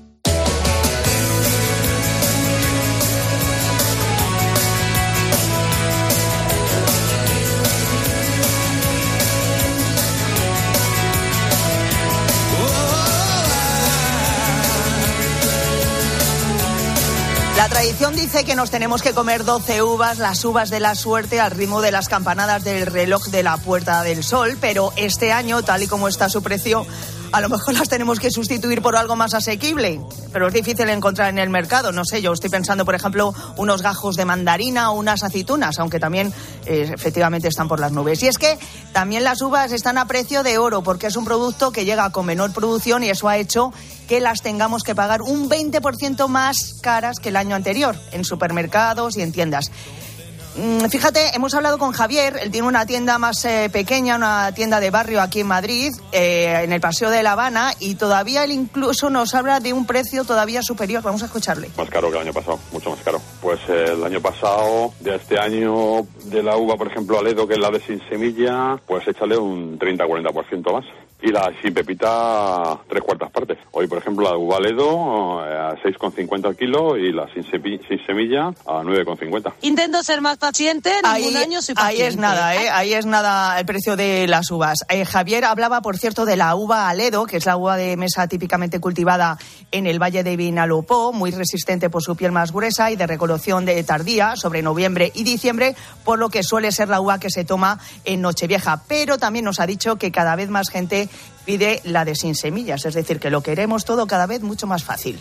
[SPEAKER 4] La tradición dice que nos tenemos que comer doce uvas, las uvas de la suerte, al ritmo de las campanadas del reloj de la Puerta del Sol, pero este año, tal y como está su precio, a lo mejor las tenemos que sustituir por algo más asequible, pero es difícil encontrar en el mercado. No sé, yo estoy pensando, por ejemplo, unos gajos de mandarina o unas aceitunas, aunque también eh, efectivamente están por las nubes. Y es que también las uvas están a precio de oro, porque es un producto que llega con menor producción y eso ha hecho que las tengamos que pagar un veinte por ciento más caras que el año anterior en supermercados y en tiendas. Fíjate, hemos hablado con Javier, él tiene una tienda más eh, pequeña, una tienda de barrio aquí en Madrid, eh, en el Paseo de La Habana, y todavía él incluso nos habla de un precio todavía superior. Vamos a escucharle.
[SPEAKER 32] Más caro que el año pasado, mucho más caro. Pues eh, el año pasado, de este año, de la uva, por ejemplo, Aledo, que es la de sin semilla, pues échale un treinta a cuarenta por ciento más. Y la sin pepita, tres cuartas partes. Hoy, por ejemplo, la uva Aledo eh, a seis con cincuenta al kilo y la sin, sepi- sin semilla a nueve con cincuenta.
[SPEAKER 6] Intento ser más paciente, ningún
[SPEAKER 4] ahí,
[SPEAKER 6] año soy paciente.
[SPEAKER 4] Ahí es nada, ¿eh? Ahí es nada el precio de las uvas. Eh, Javier hablaba, por cierto, de la uva Aledo, que es la uva de mesa típicamente cultivada en el Valle de Vinalopó, muy resistente por su piel más gruesa y de recolección de tardía, sobre noviembre y diciembre, por lo que suele ser la uva que se toma en Nochevieja. Pero también nos ha dicho que cada vez más gente pide la de sin semillas, es decir, que lo queremos todo cada vez mucho más fácil.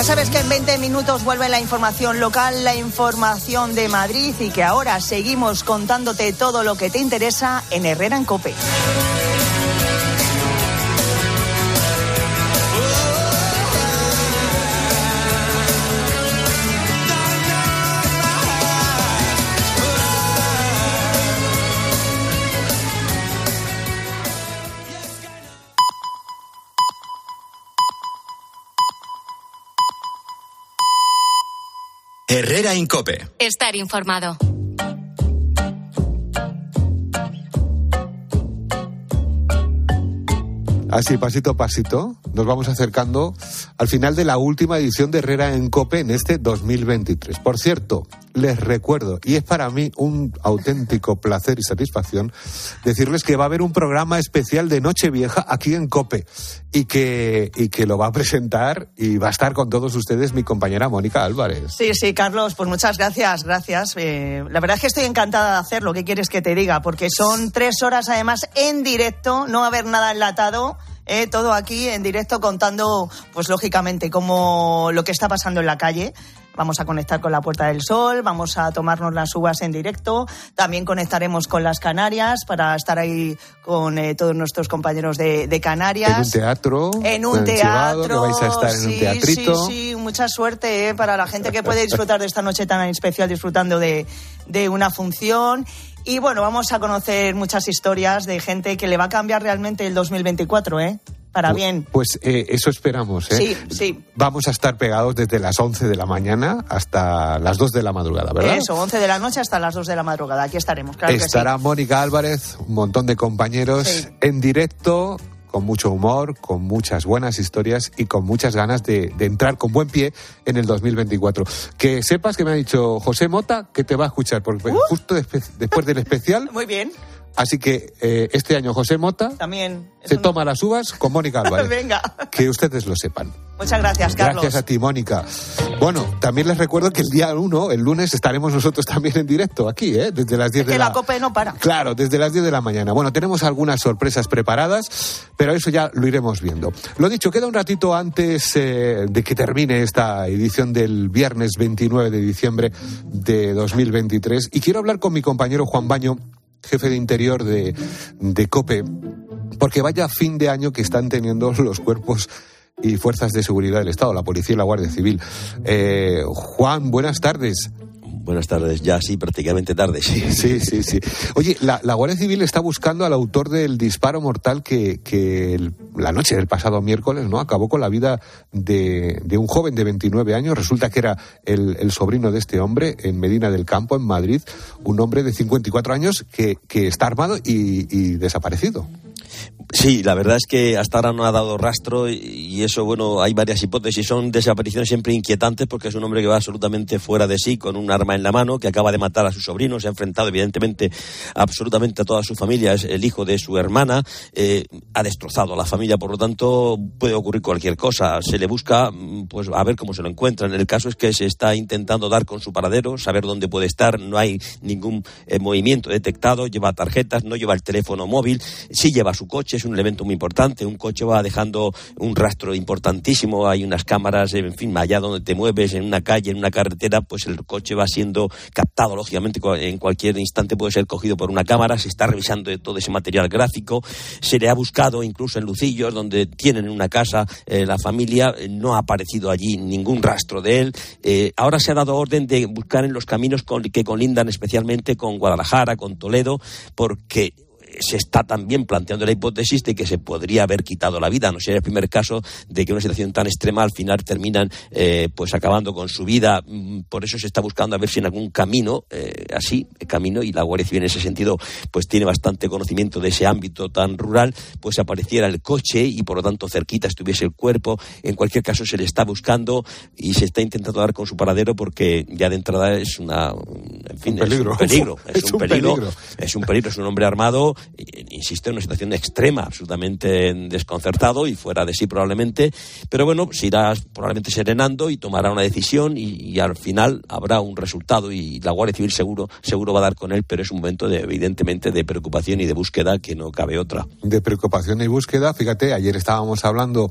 [SPEAKER 4] sabes que en veinte minutos vuelve la información local, la información de Madrid y que ahora seguimos contándote todo lo que te interesa en Herrera en COPE.
[SPEAKER 2] Herrera en COPE.
[SPEAKER 3] Estar informado.
[SPEAKER 1] Así, pasito a pasito, nos vamos acercando al final de la última edición de Herrera en COPE en este dos mil veintitrés. Por cierto, les recuerdo, y es para mí un auténtico placer y satisfacción, decirles que va a haber un programa especial de Nochevieja aquí en COPE y que, y que lo va a presentar y va a estar con todos ustedes mi compañera Mónica Álvarez.
[SPEAKER 4] Sí, sí, Carlos, pues muchas gracias, gracias. Eh, la verdad es que estoy encantada de hacerlo, ¿qué quieres que te diga? Porque son tres horas además en directo, no va a haber nada enlatado. Eh, todo aquí en directo contando, pues lógicamente, cómo lo que está pasando en la calle. Vamos a conectar con la Puerta del Sol, vamos a tomarnos las uvas en directo, también conectaremos con las Canarias para estar ahí con eh, todos nuestros compañeros de, de Canarias.
[SPEAKER 1] En un teatro.
[SPEAKER 4] En un teatro.
[SPEAKER 1] Chivado, que vais a estar en
[SPEAKER 4] sí,
[SPEAKER 1] un teatrito.
[SPEAKER 4] Sí, sí, mucha suerte eh, para la gente que puede disfrutar de esta noche tan especial, disfrutando de, de una función. Y bueno, vamos a conocer muchas historias de gente que le va a cambiar realmente el dos mil veinticuatro, ¿eh? Para bien.
[SPEAKER 1] Pues eh, eso esperamos, ¿eh?
[SPEAKER 4] Sí, sí.
[SPEAKER 1] Vamos a estar pegados desde las once de la mañana hasta las dos de la madrugada, ¿verdad?
[SPEAKER 4] Eso, once de la noche hasta las dos de la madrugada. Aquí estaremos, claro que sí.
[SPEAKER 1] Estará Mónica Álvarez, un montón de compañeros sí. en directo, con mucho humor, con muchas buenas historias y con muchas ganas de, de entrar con buen pie en el dos mil veinticuatro. Que sepas que me ha dicho José Mota que te va a escuchar, porque uh. justo despe- después del especial...
[SPEAKER 4] Muy bien.
[SPEAKER 1] Así que eh, este año José Mota
[SPEAKER 4] también
[SPEAKER 1] se
[SPEAKER 4] un...
[SPEAKER 1] toma las uvas con Mónica Álvarez.
[SPEAKER 4] Venga.
[SPEAKER 1] Que ustedes lo sepan.
[SPEAKER 4] Muchas gracias, Carlos.
[SPEAKER 1] Gracias a ti, Mónica. Bueno, también les recuerdo que el día uno, el lunes, estaremos nosotros también en directo aquí, ¿eh? Desde las diez
[SPEAKER 4] es que
[SPEAKER 1] de la...
[SPEAKER 4] la COPE no para.
[SPEAKER 1] Claro, desde las diez de la mañana. Bueno, tenemos algunas sorpresas preparadas, pero eso ya lo iremos viendo. Lo dicho, queda un ratito antes eh, de que termine esta edición del viernes veintinueve de diciembre de dos mil veintitrés y quiero hablar con mi compañero Juan Baño, jefe de Interior de, de COPE, porque vaya fin de año que están teniendo los cuerpos y fuerzas de seguridad del Estado, la Policía y la Guardia Civil. Eh, Juan, buenas tardes.
[SPEAKER 7] Buenas tardes, ya sí, prácticamente tarde, sí.
[SPEAKER 1] Sí, sí, sí. Oye, la, la Guardia Civil está buscando al autor del disparo mortal que, que el, la noche del pasado miércoles, ¿no?, acabó con la vida de, de un joven de veintinueve años. Resulta que era el, el sobrino de este hombre en Medina del Campo, en Madrid, un hombre de cincuenta y cuatro años que, que está armado y, y desaparecido.
[SPEAKER 7] Sí, la verdad es que hasta ahora no ha dado rastro y eso, bueno, hay varias hipótesis. Son desapariciones siempre inquietantes porque es un hombre que va absolutamente fuera de sí, con un arma en la mano, que acaba de matar a su sobrino, se ha enfrentado evidentemente absolutamente a toda su familia, es el hijo de su hermana, eh, ha destrozado a la familia, por lo tanto puede ocurrir cualquier cosa. Se le busca, pues a ver cómo se lo encuentran. El caso es que se está intentando dar con su paradero, saber dónde puede estar, no hay ningún eh, movimiento detectado, lleva tarjetas, no lleva el teléfono móvil, sí lleva su coche, es un elemento muy importante. Un coche va dejando un rastro importantísimo, hay unas cámaras, en fin, allá donde te mueves, en una calle, en una carretera, pues el coche va siendo captado, lógicamente, en cualquier instante puede ser cogido por una cámara. Se está revisando todo ese material gráfico, se le ha buscado incluso en Lucillos, donde tienen una casa eh, la familia, no ha aparecido allí ningún rastro de él. Eh, ahora se ha dado orden de buscar en los caminos con, que colindan especialmente con Guadalajara, con Toledo, porque se está también planteando la hipótesis de que se podría haber quitado la vida. No sería el primer caso de que una situación tan extrema al final terminan eh, pues acabando con su vida. Por eso se está buscando a ver si en algún camino, eh, así, camino, y la Guardia Civil en ese sentido pues tiene bastante conocimiento de ese ámbito tan rural, pues apareciera el coche y por lo tanto cerquita estuviese el cuerpo. En cualquier caso se le está buscando y se está intentando dar con su paradero porque ya de entrada es una, en fin,
[SPEAKER 1] un peligro.
[SPEAKER 7] es un peligro, es,
[SPEAKER 1] es
[SPEAKER 7] un,
[SPEAKER 1] un
[SPEAKER 7] peligro,
[SPEAKER 1] peligro,
[SPEAKER 7] es un peligro, es un hombre armado, insisto, en una situación extrema, absolutamente desconcertado y fuera de sí probablemente, pero bueno, se irá probablemente serenando y tomará una decisión y, y al final habrá un resultado y la Guardia Civil seguro seguro va a dar con él, pero es un momento de, evidentemente de preocupación y de búsqueda que no cabe otra.
[SPEAKER 1] De preocupación y búsqueda, fíjate, ayer estábamos hablando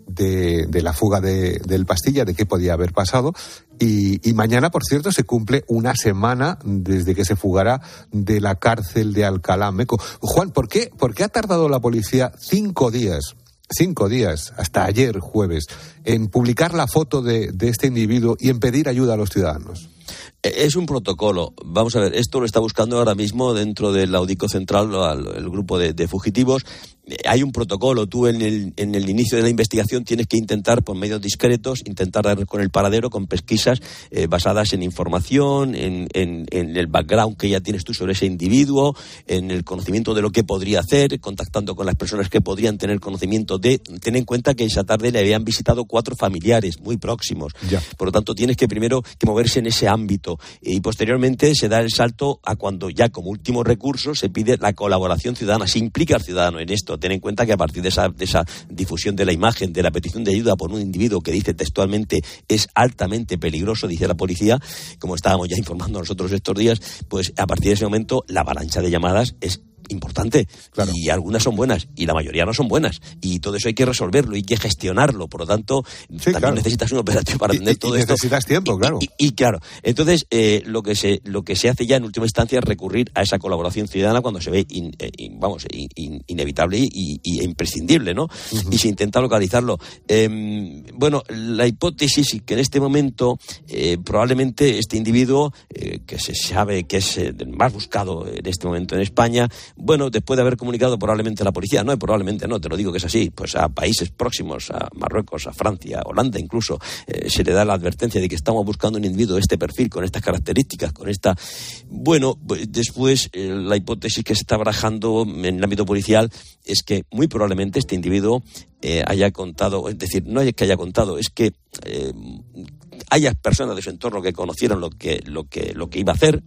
[SPEAKER 1] de, de la fuga de, del Pastilla, de qué podía haber pasado. Y, y mañana, por cierto, se cumple una semana desde que se fugara de la cárcel de Alcalá Meco. Juan, ¿por qué, por qué ha tardado la policía cinco días, cinco días, hasta ayer jueves, en publicar la foto de, de este individuo y en pedir ayuda a los ciudadanos?
[SPEAKER 7] Es un protocolo. Vamos a ver, esto lo está buscando ahora mismo dentro del Audico Central el grupo de, de fugitivos. Hay un protocolo. Tú en el, en el inicio de la investigación tienes que intentar, por medios discretos, intentar dar con el paradero, con pesquisas eh, basadas en información, en, en, en el background que ya tienes tú sobre ese individuo, en el conocimiento de lo que podría hacer, contactando con las personas que podrían tener conocimiento de... Ten en cuenta que esa tarde le habían visitado cuatro familiares muy próximos. Ya. Por lo tanto, tienes que primero que moverse en ese ámbito. Y posteriormente se da el salto a cuando ya como último recurso se pide la colaboración ciudadana, se implica al ciudadano en esto. Ten en cuenta que a partir de esa, de esa difusión de la imagen, de la petición de ayuda por un individuo que dice textualmente es altamente peligroso, dice la policía, como estábamos ya informando nosotros estos días, pues a partir de ese momento la avalancha de llamadas es importante, claro. Y algunas son buenas y la mayoría no son buenas, y todo eso hay que resolverlo, hay que gestionarlo, por lo tanto sí, también claro. necesitas un operativo para atender
[SPEAKER 1] y,
[SPEAKER 7] todo
[SPEAKER 1] y
[SPEAKER 7] esto.
[SPEAKER 1] Necesitas tiempo,
[SPEAKER 7] y,
[SPEAKER 1] claro.
[SPEAKER 7] Y, y, y claro, entonces eh, lo que se lo que se hace ya en última instancia es recurrir a esa colaboración ciudadana cuando se ve in, in, vamos in, in, inevitable y, y imprescindible, ¿no? Uh-huh. Y se intenta localizarlo. Eh, bueno, la hipótesis que en este momento eh, probablemente este individuo eh, que se sabe que es el más buscado en este momento en España, bueno, después de haber comunicado probablemente a la policía, no, probablemente no, te lo digo que es así, pues a países próximos, a Marruecos, a Francia, a Holanda incluso, eh, se le da la advertencia de que estamos buscando un individuo de este perfil, con estas características, con esta... Bueno, pues después eh, la hipótesis que se está barajando en el ámbito policial es que muy probablemente este individuo eh, haya contado, es decir, no es que haya contado, es que eh, haya personas de su entorno que conocieron lo que, lo que, lo que iba a hacer.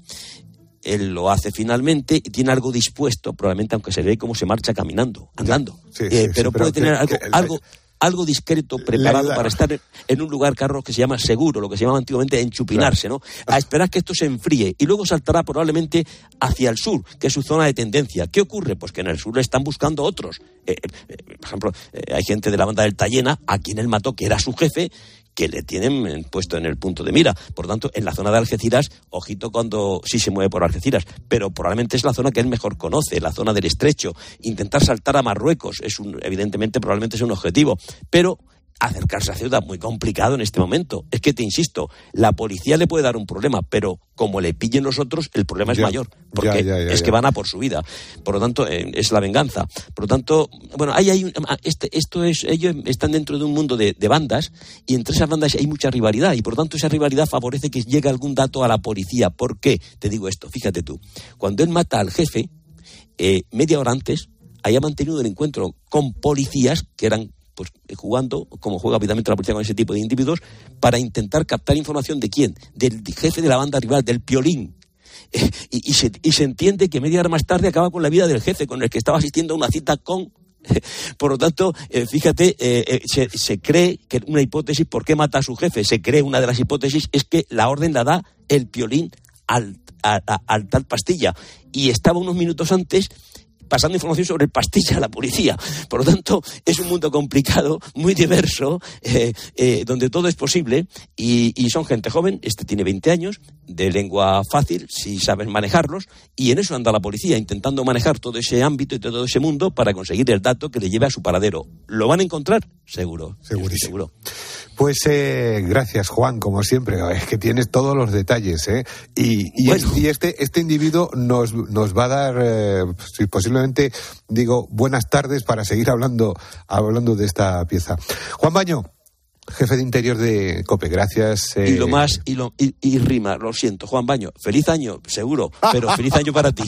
[SPEAKER 7] Él lo hace finalmente y tiene algo dispuesto, probablemente, aunque se ve cómo se marcha caminando, andando. Sí, eh, sí, pero sí, puede pero tener que, algo, que el... algo, algo discreto preparado para estar en un lugar, Carlos, que se llama seguro, lo que se llama antiguamente enchupinarse, claro. ¿no? A esperar que esto se enfríe y luego saltará probablemente hacia el sur, que es su zona de tendencia. ¿Qué ocurre? Pues que en el sur le están buscando otros. Eh, eh, por ejemplo, eh, hay gente de la banda del Tallena, a quien él mató, que era su jefe, que le tienen puesto en el punto de mira. Por lo tanto, en la zona de Algeciras, ojito cuando sí se mueve por Algeciras, pero probablemente es la zona que él mejor conoce, la zona del Estrecho. Intentar saltar a Marruecos es un, evidentemente, probablemente es un objetivo, pero acercarse a Ceuta muy complicado en este momento. Es que te insisto, la policía le puede dar un problema, pero como le pillen los otros, el problema ya, es mayor, porque ya, ya, ya, es que van a por su vida. Por lo tanto, eh, es la venganza. Por lo tanto, bueno, ahí hay un, este, esto es, ellos están dentro de un mundo de, de bandas, y entre esas bandas hay mucha rivalidad, y por lo tanto esa rivalidad favorece que llegue algún dato a la policía. ¿Por qué? Te digo esto, fíjate tú. Cuando él mata al jefe, eh, media hora antes, había mantenido el encuentro con policías que eran pues jugando, como juega habitualmente la policía con ese tipo de individuos, para intentar captar información ¿de quién? Del jefe de la banda rival, del Piolín. Eh, y, y, se, y se entiende que media hora más tarde acaba con la vida del jefe, con el que estaba asistiendo a una cita con... Por lo tanto, eh, fíjate, eh, eh, se, se cree que una hipótesis, ¿por qué mata a su jefe? Se cree, una de las hipótesis es que la orden la da el Piolín al, a, a, al tal Pastilla. Y estaba unos minutos antes pasando información sobre el Pastilla a la policía. Por lo tanto, es un mundo complicado, muy diverso, eh, eh, donde todo es posible, y, y son gente joven. Este tiene veinte años, de lengua fácil, si saben manejarlos, y en eso anda la policía, intentando manejar todo ese ámbito y todo ese mundo para conseguir el dato que le lleve a su paradero. ¿Lo van a encontrar? Seguro.
[SPEAKER 1] Segurísimo.
[SPEAKER 7] Seguro.
[SPEAKER 1] Pues eh, gracias, Juan, como siempre. Es que tienes todos los detalles, ¿eh? Y, y, bueno. es, y este, este individuo nos, nos va a dar, eh, si posiblemente, digo, buenas tardes para seguir hablando, hablando de esta pieza. Juan Baño, jefe de Interior de COPE, gracias. Eh...
[SPEAKER 7] Y lo más, y, lo, y, y rima, lo siento, Juan Baño, feliz año, seguro, pero feliz año para ti.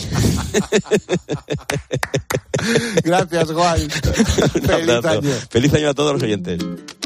[SPEAKER 1] Gracias, Juan. Feliz año.
[SPEAKER 7] Feliz año a todos los oyentes.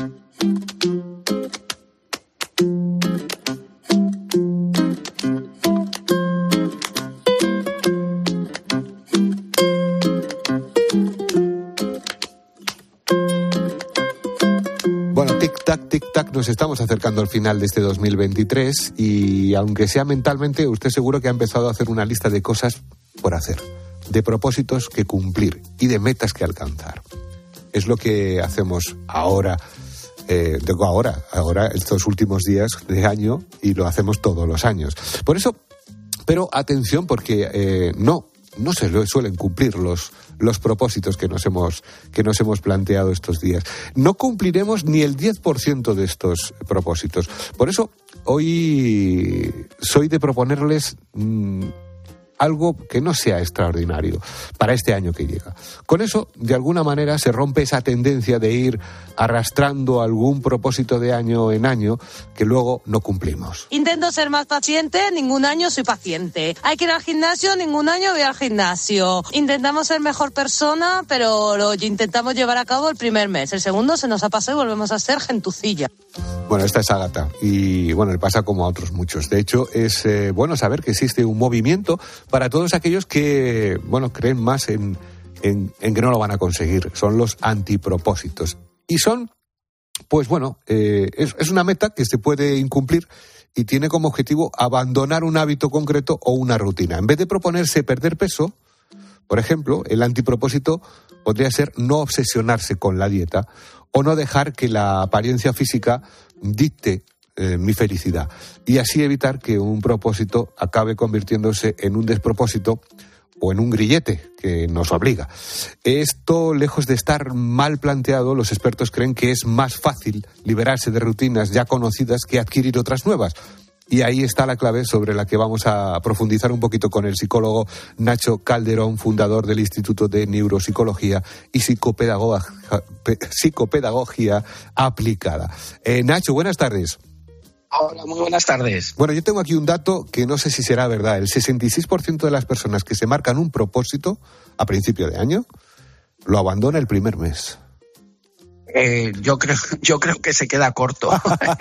[SPEAKER 1] Bueno, tic-tac, tic-tac, nos estamos acercando al final de este dos mil veintitrés y aunque sea mentalmente, usted seguro que ha empezado a hacer una lista de cosas por hacer, de propósitos que cumplir y de metas que alcanzar. es lo que hacemos ahora. Eh, digo ahora, ahora estos últimos días de año, y lo hacemos todos los años. Por eso, pero atención, porque eh, no, no se suelen cumplir los, los propósitos que nos hemos, que nos hemos planteado estos días. No cumpliremos ni el diez por ciento de estos propósitos. Por eso, hoy soy de proponerles mmm, algo que no sea extraordinario para este año que llega. Con eso, de alguna manera, se rompe esa tendencia de ir arrastrando algún propósito de año en año que luego no cumplimos.
[SPEAKER 6] Intento ser más paciente, ningún año soy paciente. Hay que ir al gimnasio, ningún año voy al gimnasio. Intentamos ser mejor persona, pero lo intentamos llevar a cabo el primer mes. El segundo se nos ha pasado y volvemos a ser gentucilla.
[SPEAKER 1] Bueno, esta es Ágata y bueno, le pasa como a otros muchos. De hecho, es eh, bueno saber que existe un movimiento para todos aquellos que, bueno, creen más en, en, en que no lo van a conseguir. Son los antipropósitos. Y son, pues bueno, eh, es, es una meta que se puede incumplir y tiene como objetivo abandonar un hábito concreto o una rutina. En vez de proponerse perder peso, por ejemplo, el antipropósito podría ser no obsesionarse con la dieta o no dejar que la apariencia física dicte eh, mi felicidad, y así evitar que un propósito acabe convirtiéndose en un despropósito o en un grillete que nos obliga. Esto, lejos de estar mal planteado, los expertos creen que es más fácil liberarse de rutinas ya conocidas que adquirir otras nuevas. Y ahí está la clave sobre la que vamos a profundizar un poquito con el psicólogo Nacho Calderón, fundador del Instituto de Neuropsicología y Psicopedagogía, Psicopedagogía Aplicada. Eh, Nacho, buenas tardes.
[SPEAKER 8] Hola, muy buenas tardes.
[SPEAKER 1] Bueno, yo tengo aquí un dato que no sé si será verdad. El sesenta y seis por ciento de las personas que se marcan un propósito a principio de año lo abandona el primer mes.
[SPEAKER 8] Eh, yo creo yo creo que se queda corto.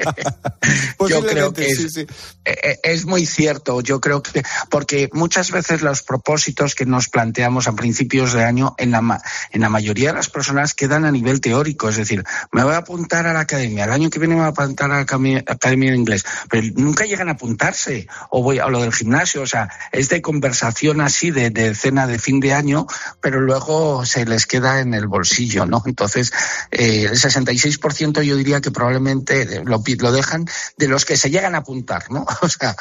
[SPEAKER 8] Yo creo que es, sí, sí. es muy cierto. Yo creo que porque muchas veces los propósitos que nos planteamos a principios de año en la en la mayoría de las personas quedan a nivel teórico, es decir, me voy a apuntar a la academia, el año que viene me voy a apuntar a la academia de inglés, pero nunca llegan a apuntarse, o voy a lo del gimnasio, o sea, es de conversación así de, de cena de fin de año, pero luego se les queda en el bolsillo, ¿no? Entonces, eh, el sesenta y seis por ciento yo diría que probablemente lo, lo dejan de los que se llegan a apuntar, ¿no? O sea,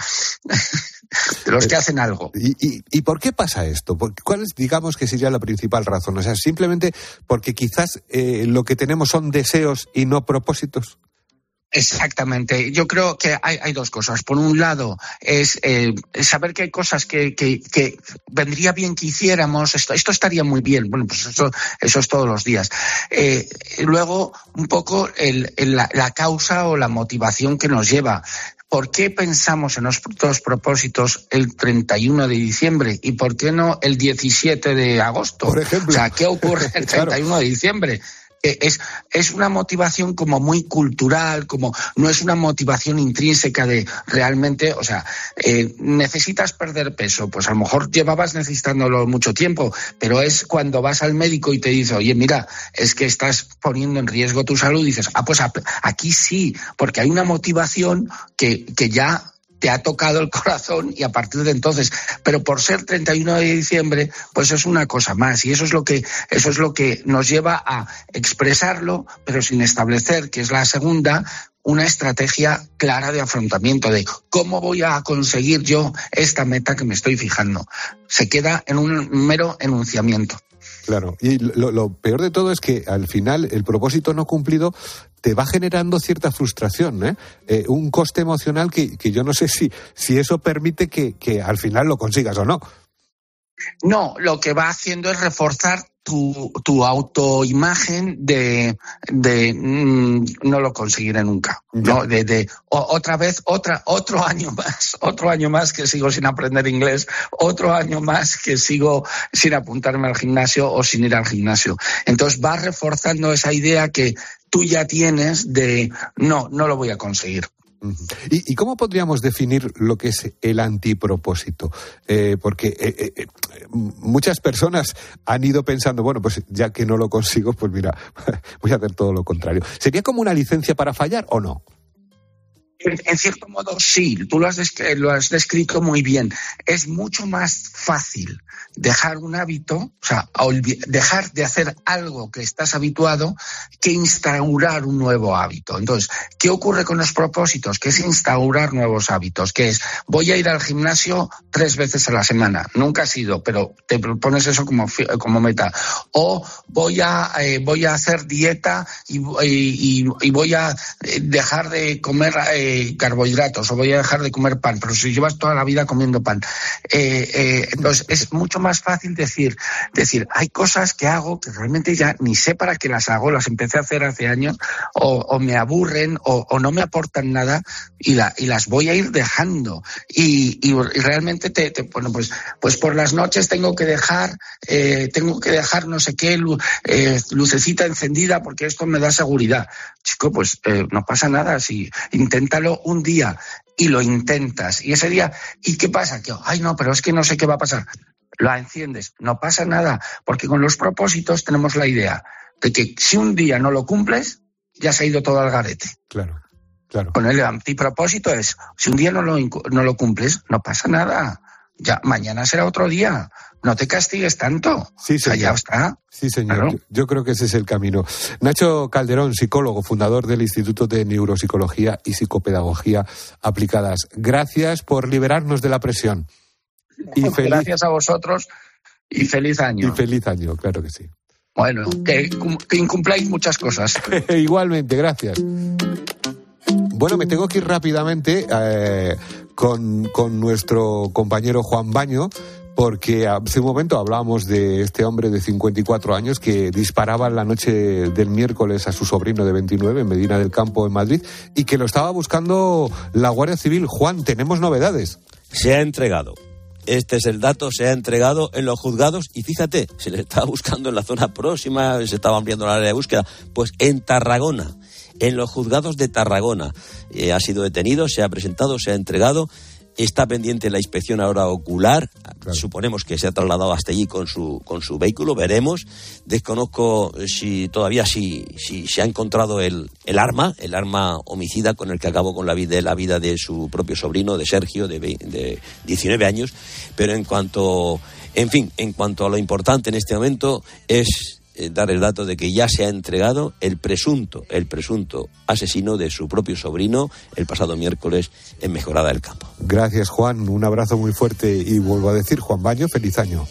[SPEAKER 8] de los que hacen algo.
[SPEAKER 1] ¿Y, y, y por qué pasa esto? ¿Cuál es, digamos, que sería la principal razón? O sea, simplemente porque quizás eh, lo que tenemos son deseos y no propósitos.
[SPEAKER 8] Exactamente. Yo creo que hay, hay dos cosas. Por un lado, es eh, saber que hay cosas que, que, que vendría bien que hiciéramos. Esto, esto estaría muy bien. Bueno, pues eso, eso es todos los días. Eh, luego, un poco el, el, la, la causa o la motivación que nos lleva. ¿Por qué pensamos en nuestros propósitos el treinta y uno de diciembre y por qué no el diecisiete de agosto?
[SPEAKER 1] Por ejemplo.
[SPEAKER 8] O sea, ¿qué ocurre el treinta y uno de diciembre? Es, es una motivación como muy cultural, como no es una motivación intrínseca de realmente, o sea, eh, necesitas perder peso, pues a lo mejor llevabas necesitándolo mucho tiempo, pero es cuando vas al médico y te dice, oye, mira, es que estás poniendo en riesgo tu salud, y dices, ah, pues aquí sí, porque hay una motivación que, que ya te ha tocado el corazón y a partir de entonces, pero por ser treinta y uno de diciembre, pues es una cosa más, y eso es lo que eso es lo que nos lleva a expresarlo, pero sin establecer, que es la segunda, una estrategia clara de afrontamiento de cómo voy a conseguir yo esta meta que me estoy fijando. Se queda en un mero enunciamiento.
[SPEAKER 1] Claro, y lo, lo peor de todo es que al final el propósito no cumplido te va generando cierta frustración, ¿eh? Eh, un coste emocional que, que yo no sé si, si eso permite que, que al final lo consigas o no.
[SPEAKER 8] No, lo que va haciendo es reforzar tu, tu autoimagen de, de mmm, no lo conseguiré nunca. No, de, de o, otra vez, otra, otro año más, otro año más que sigo sin aprender inglés, otro año más que sigo sin apuntarme al gimnasio o sin ir al gimnasio. Entonces va reforzando esa idea que tú ya tienes de no, no lo voy a conseguir.
[SPEAKER 1] ¿Y, ¿Y cómo podríamos definir lo que es el antipropósito? Eh, porque eh, eh, muchas personas han ido pensando, bueno, pues ya que no lo consigo, pues mira, voy a hacer todo lo contrario. ¿Sería como una licencia para fallar o no?
[SPEAKER 8] En cierto modo, sí, tú lo has, desc- lo has descrito muy bien. Es mucho más fácil dejar un hábito, o sea, olvi- dejar de hacer algo que estás habituado, que instaurar un nuevo hábito. Entonces, ¿qué ocurre con los propósitos? Que es instaurar nuevos hábitos, que es, voy a ir al gimnasio tres veces a la semana. Nunca has ido, pero te propones eso como, como meta. O voy a, eh, voy a hacer dieta y, y, y voy a dejar de comer eh, carbohidratos, o voy a dejar de comer pan, pero si llevas toda la vida comiendo pan. Eh, eh, entonces, es mucho más fácil decir, decir, hay cosas que hago que realmente ya ni sé para qué las hago, las empecé a hacer hace años, o, o me aburren, o, o no me aportan nada, y, la, y las voy a ir dejando. Y, y, y realmente, te, te, bueno, pues, pues por las noches tengo que dejar, eh, tengo que dejar no sé qué, lu, eh, lucecita encendida, porque esto me da seguridad. Chico, pues eh, no pasa nada, si inténtalo un día y lo intentas, y ese día, ¿y qué pasa? Que, ay no, pero es que no sé qué va a pasar. Lo enciendes, no pasa nada, porque con los propósitos tenemos la idea de que si un día no lo cumples, ya se ha ido todo al garete.
[SPEAKER 1] Claro, claro.
[SPEAKER 8] Con el antipropósito es, si un día no lo, no lo cumples, no pasa nada. Ya, mañana será otro día. No te castigues tanto.
[SPEAKER 1] Sí, señor.
[SPEAKER 8] O sea, ya está.
[SPEAKER 1] Sí, señor.
[SPEAKER 8] Claro.
[SPEAKER 1] Yo, yo creo que ese es el camino. Nacho Calderón, psicólogo, fundador del Instituto de Neuropsicología y Psicopedagogía Aplicadas. Gracias por liberarnos de la presión. Y feliz...
[SPEAKER 8] Gracias a vosotros y feliz año.
[SPEAKER 1] Y feliz año, claro que sí.
[SPEAKER 8] Bueno, que, que incumpláis muchas cosas.
[SPEAKER 1] Igualmente, gracias. Bueno, me tengo que ir rápidamente eh, con, con nuestro compañero Juan Baño, porque hace un momento hablábamos de este hombre de cincuenta y cuatro años que disparaba en la noche del miércoles a su sobrino de veintinueve en Medina del Campo, en Madrid, y que lo estaba buscando la Guardia Civil. Juan, tenemos novedades.
[SPEAKER 7] Se ha entregado. Este es el dato, se ha entregado en los juzgados y fíjate, se le estaba buscando en la zona próxima, se estaba ampliando la área de búsqueda, pues en Tarragona, en los juzgados de Tarragona. Eh, ha sido detenido, se ha presentado, se ha entregado, está pendiente la inspección ahora ocular, claro. Suponemos que se ha trasladado hasta allí con su con su vehículo, veremos. Desconozco si todavía si, si se ha encontrado el, el arma, el arma homicida con el que acabó con la vida, la vida de su propio sobrino, de Sergio, de, de diecinueve años, pero en cuanto, en fin, en cuanto a lo importante en este momento es dar el dato de que ya se ha entregado el presunto, el presunto asesino de su propio sobrino el pasado miércoles en Mejorada del Campo.
[SPEAKER 1] Gracias, Juan. Un abrazo muy fuerte y vuelvo a decir, Juan Baño, feliz año.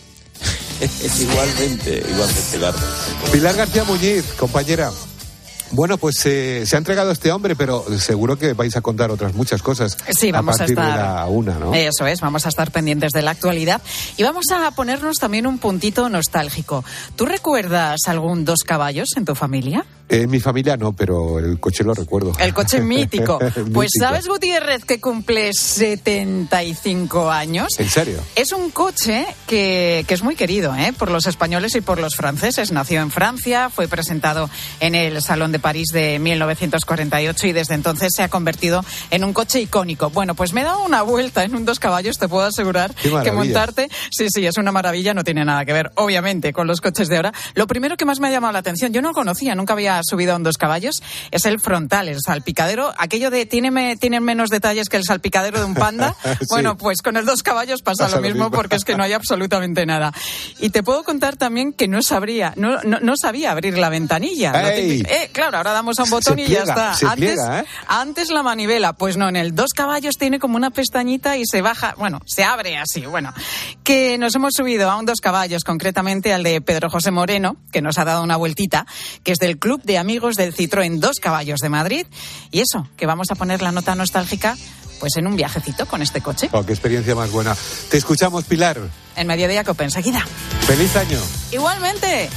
[SPEAKER 7] igualmente, igualmente, Carlos.
[SPEAKER 1] Pilar García Muñiz, compañera. Bueno, pues eh, se ha entregado este hombre, pero seguro que vais a contar otras muchas cosas.
[SPEAKER 9] Sí, vamos
[SPEAKER 1] a partir
[SPEAKER 9] a estar.
[SPEAKER 1] De la una, ¿no?
[SPEAKER 9] Eso es, vamos a estar pendientes de la actualidad y vamos a ponernos también un puntito nostálgico. ¿Tú recuerdas algún dos caballos en tu familia?
[SPEAKER 1] En mi familia no, pero el coche lo recuerdo.
[SPEAKER 9] El coche mítico.
[SPEAKER 1] mítico.
[SPEAKER 9] Pues ¿sabes, Gutiérrez, que cumple setenta y cinco años?
[SPEAKER 1] ¿En serio?
[SPEAKER 9] Es un coche que, que es muy querido, ¿eh? Por los españoles y por los franceses. Nació en Francia, fue presentado en el Salón de París de mil novecientos cuarenta y ocho y desde entonces se ha convertido en un coche icónico. Bueno, pues me he dado una vuelta en un dos caballos, te puedo asegurar que montarte... Sí, sí, es una maravilla, no tiene nada que ver, obviamente, con los coches de ahora. Lo primero que más me ha llamado la atención, yo no lo conocía, nunca había subido a un dos caballos, es el frontal, el salpicadero, aquello de tiene, tienen menos detalles que el salpicadero de un Panda. Sí. Bueno, pues con el dos caballos pasa, pasa lo, mismo, lo mismo porque es que no hay absolutamente nada. Y te puedo contar también que no sabría, no, no, no sabía abrir la ventanilla. Eh, claro, ahora damos a un botón se y pliega, ya está.
[SPEAKER 1] Se
[SPEAKER 9] antes,
[SPEAKER 1] pliega, ¿eh?
[SPEAKER 9] antes la manivela, pues no, en el dos caballos tiene como una pestañita y se baja, bueno, se abre así, bueno. Que nos hemos subido a un dos caballos, concretamente al de Pedro José Moreno, que nos ha dado una vueltita, que es del Club de Amigos del Citroën Dos Caballos de Madrid. Y eso, que vamos a poner la nota nostálgica pues en un viajecito con este coche.
[SPEAKER 1] Oh, qué experiencia más buena. Te escuchamos, Pilar.
[SPEAKER 9] En Mediodía Cope, enseguida.
[SPEAKER 1] ¡Feliz año!
[SPEAKER 9] Igualmente.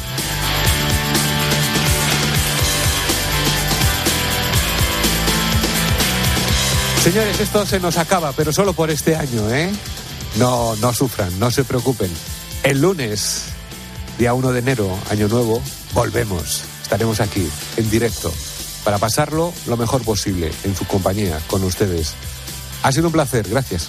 [SPEAKER 1] Señores, esto se nos acaba, pero solo por este año, ¿eh? No, no sufran, no se preocupen. El lunes, día uno de enero, año nuevo, volvemos. Estaremos aquí, en directo, para pasarlo lo mejor posible, en su compañía, con ustedes. Ha sido un placer, gracias.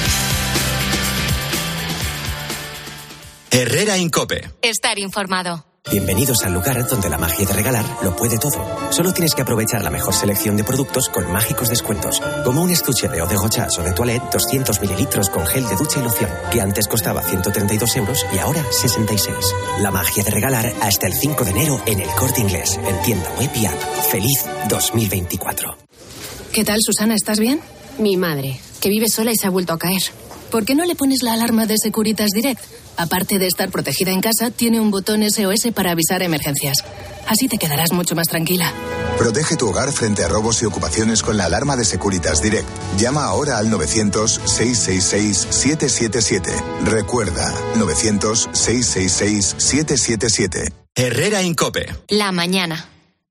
[SPEAKER 2] Herrera en Cope.
[SPEAKER 3] Estar informado.
[SPEAKER 10] Bienvenidos al lugar donde la magia de regalar lo puede todo. Solo tienes que aprovechar la mejor selección de productos con mágicos descuentos. Como un estuche de eau de Gochas o de Toilette doscientos mililitros con gel de ducha y loción, que antes costaba ciento treinta y dos euros y ahora sesenta y seis. La magia de regalar hasta el cinco de enero en El Corte Inglés, en tienda web y app. ¡Feliz dos mil veinticuatro!
[SPEAKER 11] ¿Qué tal, Susana? ¿Estás bien? Mi madre, que vive sola y se ha vuelto a caer. ¿Por qué no le pones la alarma de Securitas Direct? Aparte de estar protegida en casa, tiene un botón S O S para avisar emergencias. Así te quedarás mucho más tranquila.
[SPEAKER 12] Protege tu hogar frente a robos y ocupaciones con la alarma de Securitas Direct. Llama ahora al novecientos, seiscientos sesenta y seis, setecientos setenta y siete. Recuerda, novecientos, seiscientos sesenta y seis, setecientos setenta y siete.
[SPEAKER 2] Herrera Incope.
[SPEAKER 3] La mañana.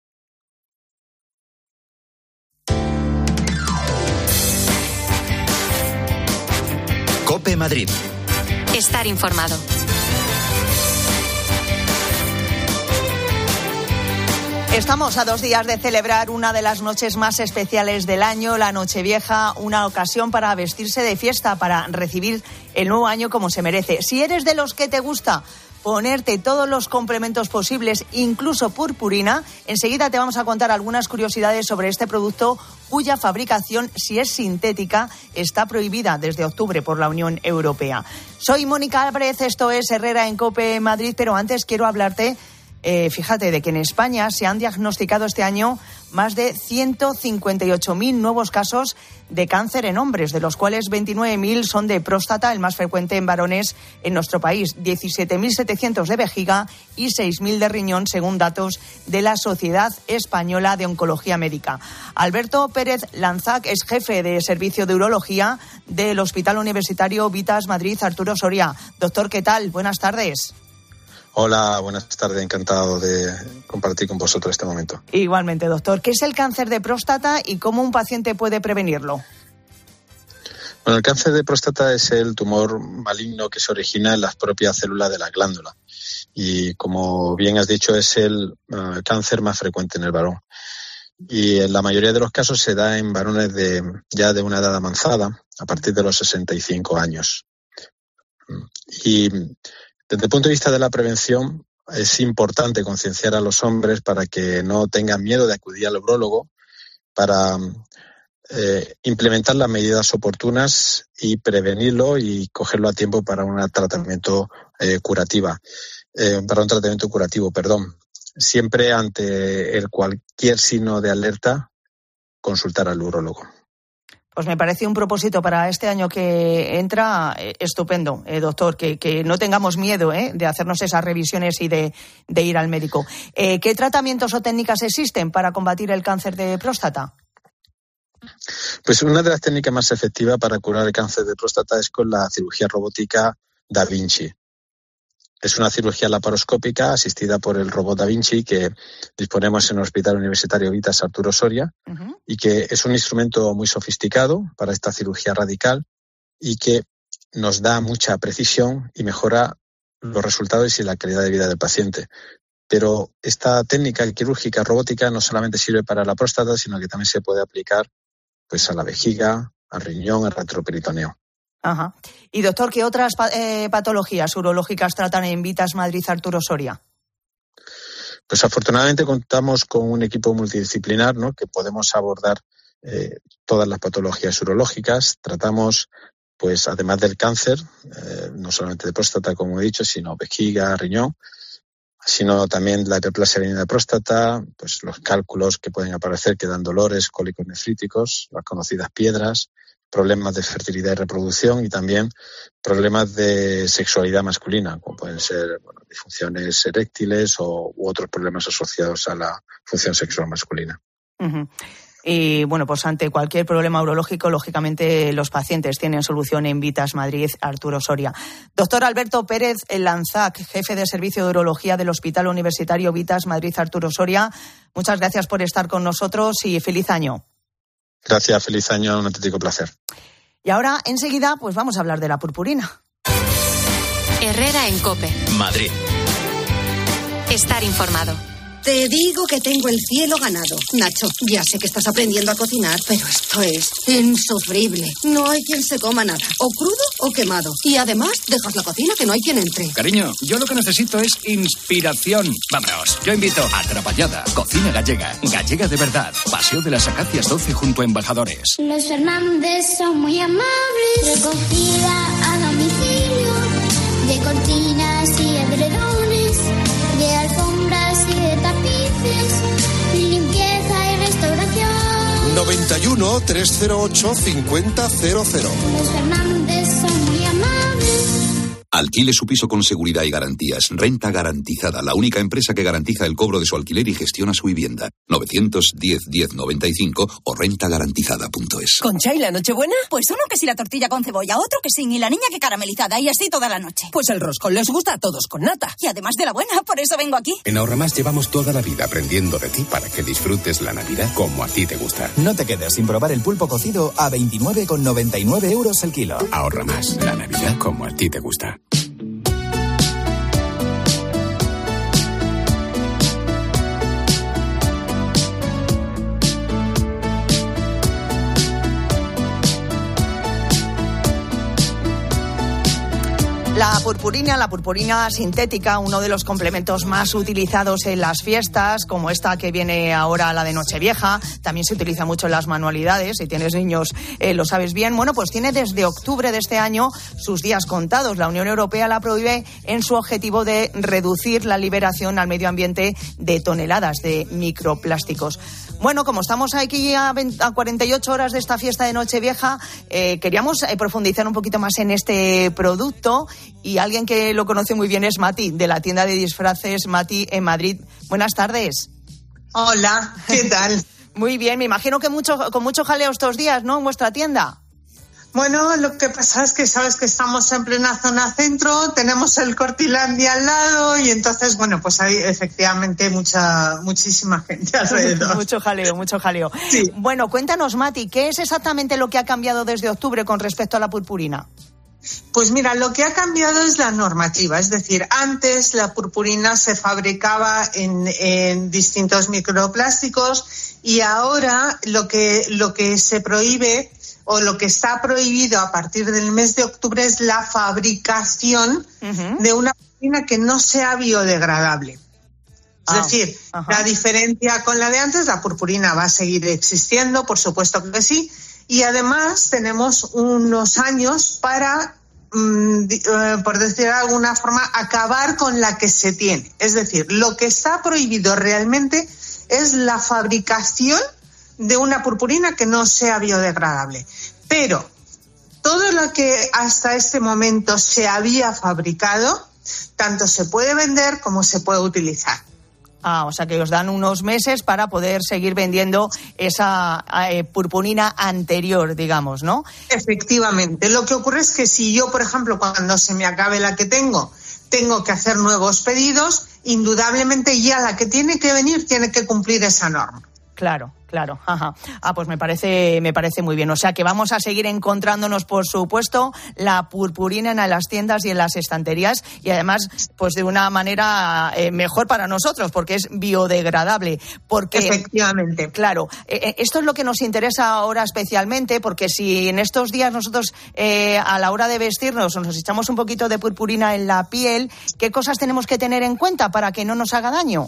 [SPEAKER 2] Cope Madrid.
[SPEAKER 3] Estar informado.
[SPEAKER 4] Estamos a dos días de celebrar una de las noches más especiales del año, la Nochevieja, una ocasión para vestirse de fiesta, para recibir el nuevo año como se merece. Si eres de los que te gusta ponerte todos los complementos posibles, incluso purpurina, enseguida te vamos a contar algunas curiosidades sobre este producto cuya fabricación, si es sintética, está prohibida desde octubre por la Unión Europea. Soy Mónica Álvarez, esto es Herrera en COPE Madrid, pero antes quiero hablarte, eh, fíjate, de que en España se han diagnosticado este año más de ciento cincuenta y ocho mil nuevos casos de cáncer en hombres, de los cuales veintinueve mil son de próstata, el más frecuente en varones en nuestro país, diecisiete mil setecientos de vejiga y seis mil de riñón, según datos de la Sociedad Española de Oncología Médica. Alberto Pérez Lanzac es jefe de Servicio de Urología del Hospital Universitario Vitas Madrid Arturo Soria. Doctor, ¿qué tal? Buenas tardes.
[SPEAKER 13] Hola, buenas tardes, encantado de compartir con vosotros este momento.
[SPEAKER 4] Igualmente, doctor. ¿Qué es el cáncer de próstata y cómo un paciente puede prevenirlo?
[SPEAKER 13] Bueno, el cáncer de próstata es el tumor maligno que se origina en las propias células de la glándula y, como bien has dicho, es el uh, cáncer más frecuente en el varón. Y en la mayoría de los casos se da en varones de, ya de una edad avanzada, a partir de los sesenta y cinco años. Y desde el punto de vista de la prevención, es importante concienciar a los hombres para que no tengan miedo de acudir al urólogo, para eh, implementar las medidas oportunas y prevenirlo y cogerlo a tiempo para un tratamiento eh, curativa, eh, para un tratamiento curativo, perdón. Siempre ante el cualquier signo de alerta, consultar al urólogo.
[SPEAKER 4] Pues me parece un propósito para este año que entra eh, estupendo, eh, doctor, que, que no tengamos miedo eh, de hacernos esas revisiones y de, de ir al médico. Eh, ¿Qué tratamientos o técnicas existen para combatir el cáncer de próstata?
[SPEAKER 13] Pues una de las técnicas más efectivas para curar el cáncer de próstata es con la cirugía robótica Da Vinci. Es una cirugía laparoscópica asistida por el robot Da Vinci que disponemos en el Hospital Universitario Vitas Arturo Soria uh-huh. y que es un instrumento muy sofisticado para esta cirugía radical y que nos da mucha precisión y mejora los resultados y la calidad de vida del paciente. Pero esta técnica quirúrgica robótica no solamente sirve para la próstata, sino que también se puede aplicar pues, a la vejiga, al riñón, al retroperitoneo.
[SPEAKER 4] Ajá. Y doctor, ¿qué otras eh, patologías urológicas tratan en Vitas Madrid Arturo Soria?
[SPEAKER 13] Pues afortunadamente contamos con un equipo multidisciplinar, ¿no? Que podemos abordar eh, todas las patologías urológicas. Tratamos, pues además del cáncer, eh, no solamente de próstata, como he dicho, sino vejiga, riñón, sino también la hiperplasia benigna de próstata, pues los cálculos que pueden aparecer que dan dolores, cólicos nefríticos, las conocidas piedras, problemas de fertilidad y reproducción y también problemas de sexualidad masculina, como pueden ser bueno, disfunciones eréctiles o u otros problemas asociados a la función sexual masculina.
[SPEAKER 4] Uh-huh. Y bueno, pues ante cualquier problema urológico, lógicamente los pacientes tienen solución en Vitas Madrid Arturo Soria. Doctor Alberto Pérez Lanzac, jefe de Servicio de Urología del Hospital Universitario Vitas Madrid Arturo Soria, muchas gracias por estar con nosotros y feliz año.
[SPEAKER 13] Gracias, feliz año, un auténtico placer.
[SPEAKER 4] Y ahora, enseguida, pues vamos a hablar de la purpurina.
[SPEAKER 3] Herrera en COPE.
[SPEAKER 2] Madrid.
[SPEAKER 3] Estar informado.
[SPEAKER 5] Te digo que tengo el cielo ganado. Nacho, ya sé que estás aprendiendo a cocinar, pero esto es insufrible. No hay quien se coma nada, o crudo o quemado. Y además, dejas la cocina que no hay quien entre.
[SPEAKER 14] Cariño, yo lo que necesito es inspiración. Vámonos, yo invito a Atrapallada, cocina gallega. Gallega de verdad. Paseo de las Acacias doce junto a Embajadores.
[SPEAKER 26] Los Fernández son muy amables. Recogida a domicilio de cortinas y edredones, de alfombras y de tapices, limpieza y restauración.
[SPEAKER 15] noventa y uno, trescientos ocho, cincuenta cero cero.
[SPEAKER 26] Los Fernández son muy amables.
[SPEAKER 16] Alquile su piso con seguridad y garantías. Renta Garantizada, la única empresa que garantiza el cobro de su alquiler y gestiona su vivienda. novecientos diez, diez noventa y cinco o renta garantizada punto es.
[SPEAKER 17] ¿Concha y la Nochebuena?
[SPEAKER 18] Pues uno que sí la tortilla con cebolla, otro que sin y la niña que caramelizada y así toda la noche.
[SPEAKER 17] Pues el roscón les gusta a todos con nata.
[SPEAKER 18] Y además de la buena, por eso vengo aquí.
[SPEAKER 24] En Ahorramás llevamos toda la vida aprendiendo de ti para que disfrutes la Navidad como a ti te gusta.
[SPEAKER 19] No te quedes sin probar el pulpo cocido a veintinueve con noventa y nueve euros el kilo.
[SPEAKER 24] Ahorramás, la Navidad como a ti te gusta.
[SPEAKER 4] La purpurina, la purpurina sintética, uno de los complementos más utilizados en las fiestas, como esta que viene ahora, la de Nochevieja, también se utiliza mucho en las manualidades, si tienes niños eh, lo sabes bien. Bueno, pues tiene desde octubre de este año sus días contados. La Unión Europea la prohíbe en su objetivo de reducir la liberación al medio ambiente de toneladas de microplásticos. Bueno, como estamos aquí a, veinte, a cuarenta y ocho horas de esta fiesta de Nochevieja, eh, queríamos eh, profundizar un poquito más en este producto. Y alguien que lo conoce muy bien es Mati, de la tienda de disfraces Mati en Madrid. Buenas tardes.
[SPEAKER 20] Hola, ¿qué tal?
[SPEAKER 4] Muy bien, me imagino que mucho, con mucho jaleo estos días, ¿no?, en vuestra tienda.
[SPEAKER 20] Bueno, lo que pasa es que sabes que estamos en plena zona centro, tenemos el Cortilandia al lado y entonces, bueno, pues hay efectivamente mucha, muchísima gente alrededor.
[SPEAKER 4] Mucho jaleo, mucho jaleo.
[SPEAKER 20] Sí.
[SPEAKER 4] Bueno, cuéntanos, Mati, ¿qué es exactamente lo que ha cambiado desde octubre con respecto a la purpurina?
[SPEAKER 20] Pues mira, lo que ha cambiado es la normativa, es decir, antes la purpurina se fabricaba en, en distintos microplásticos y ahora lo que, lo que se prohíbe o lo que está prohibido a partir del mes de octubre es la fabricación uh-huh. de una purpurina que no sea biodegradable. Es ah, decir, ajá. la diferencia con la de antes, la purpurina va a seguir existiendo, por supuesto que sí. Y además tenemos unos años para, mmm, por decir de alguna forma, acabar con la que se tiene. Es decir, lo que está prohibido realmente es la fabricación de una purpurina que no sea biodegradable. Pero todo lo que hasta este momento se había fabricado, tanto se puede vender como se puede utilizar.
[SPEAKER 4] Ah, o sea que os dan unos meses para poder seguir vendiendo esa eh, purpurina anterior, digamos, ¿no?
[SPEAKER 20] Efectivamente. Lo que ocurre es que si yo, por ejemplo, cuando se me acabe la que tengo, tengo que hacer nuevos pedidos, indudablemente ya la que tiene que venir tiene que cumplir esa norma.
[SPEAKER 4] Claro. Claro, ajá. Ah, pues me parece, me parece muy bien. O sea que vamos a seguir encontrándonos, por supuesto, la purpurina en las tiendas y en las estanterías y además, pues de una manera eh, mejor para nosotros, porque es biodegradable. Porque,
[SPEAKER 20] efectivamente.
[SPEAKER 4] Claro, eh, esto es lo que nos interesa ahora especialmente, porque si en estos días nosotros eh, a la hora de vestirnos nos echamos un poquito de purpurina en la piel, ¿qué cosas tenemos que tener en cuenta para que no nos haga daño?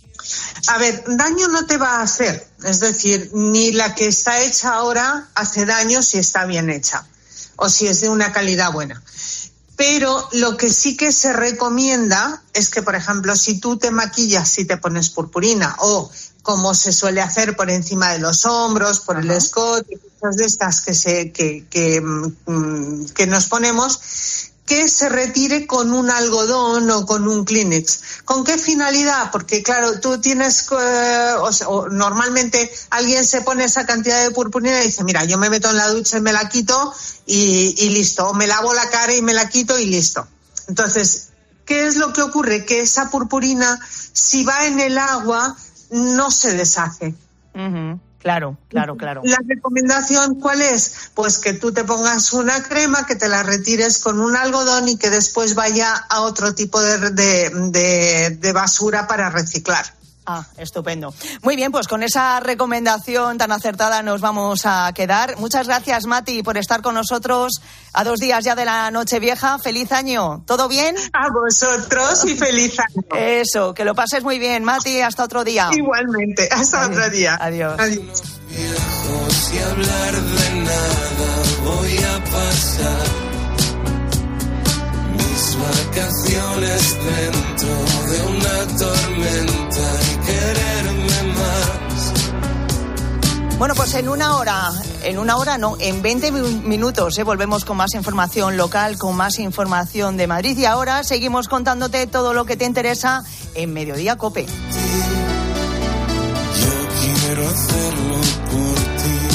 [SPEAKER 20] A ver, daño no te va a hacer, es decir, ni la que está hecha ahora hace daño si está bien hecha o si es de una calidad buena. Pero lo que sí que se recomienda es que, por ejemplo, si tú te maquillas, si te pones purpurina o como se suele hacer por encima de los hombros, por el escote, cosas de estas que, se, que, que, que nos ponemos, que se retire con un algodón o con un Kleenex. ¿Con qué finalidad? Porque, claro, tú tienes... Eh, o sea, o normalmente alguien se pone esa cantidad de purpurina y dice, mira, yo me meto en la ducha y me la quito y, y listo. O me lavo la cara y me la quito y listo. Entonces, ¿qué es lo que ocurre? Que esa purpurina, si va en el agua, no se deshace.
[SPEAKER 4] Uh-huh. Claro, claro, claro.
[SPEAKER 20] ¿La recomendación cuál es? Pues que tú te pongas una crema, que te la retires con un algodón y que después vaya a otro tipo de, de, de, de basura para reciclar.
[SPEAKER 4] Ah, estupendo. Muy bien, pues con esa recomendación tan acertada nos vamos a quedar. Muchas gracias, Mati, por estar con nosotros a dos días ya de la Nochevieja. ¡Feliz año! ¿Todo bien?
[SPEAKER 20] A vosotros y feliz año.
[SPEAKER 4] Eso, que lo pases muy bien, Mati. Hasta otro día.
[SPEAKER 20] Igualmente, hasta
[SPEAKER 4] Adiós.
[SPEAKER 20] otro día.
[SPEAKER 4] Adiós.
[SPEAKER 20] Adiós.
[SPEAKER 6] Viejos y hablar de nada voy a pasar mis vacaciones dentro de una tormenta y quererme más.
[SPEAKER 4] Bueno, pues en una hora, en una hora no, en veinte minutos ¿eh? volvemos con más información local, con más información de Madrid y ahora seguimos contándote todo lo que te interesa en Mediodía COPE.
[SPEAKER 6] Yo quiero hacerlo por ti.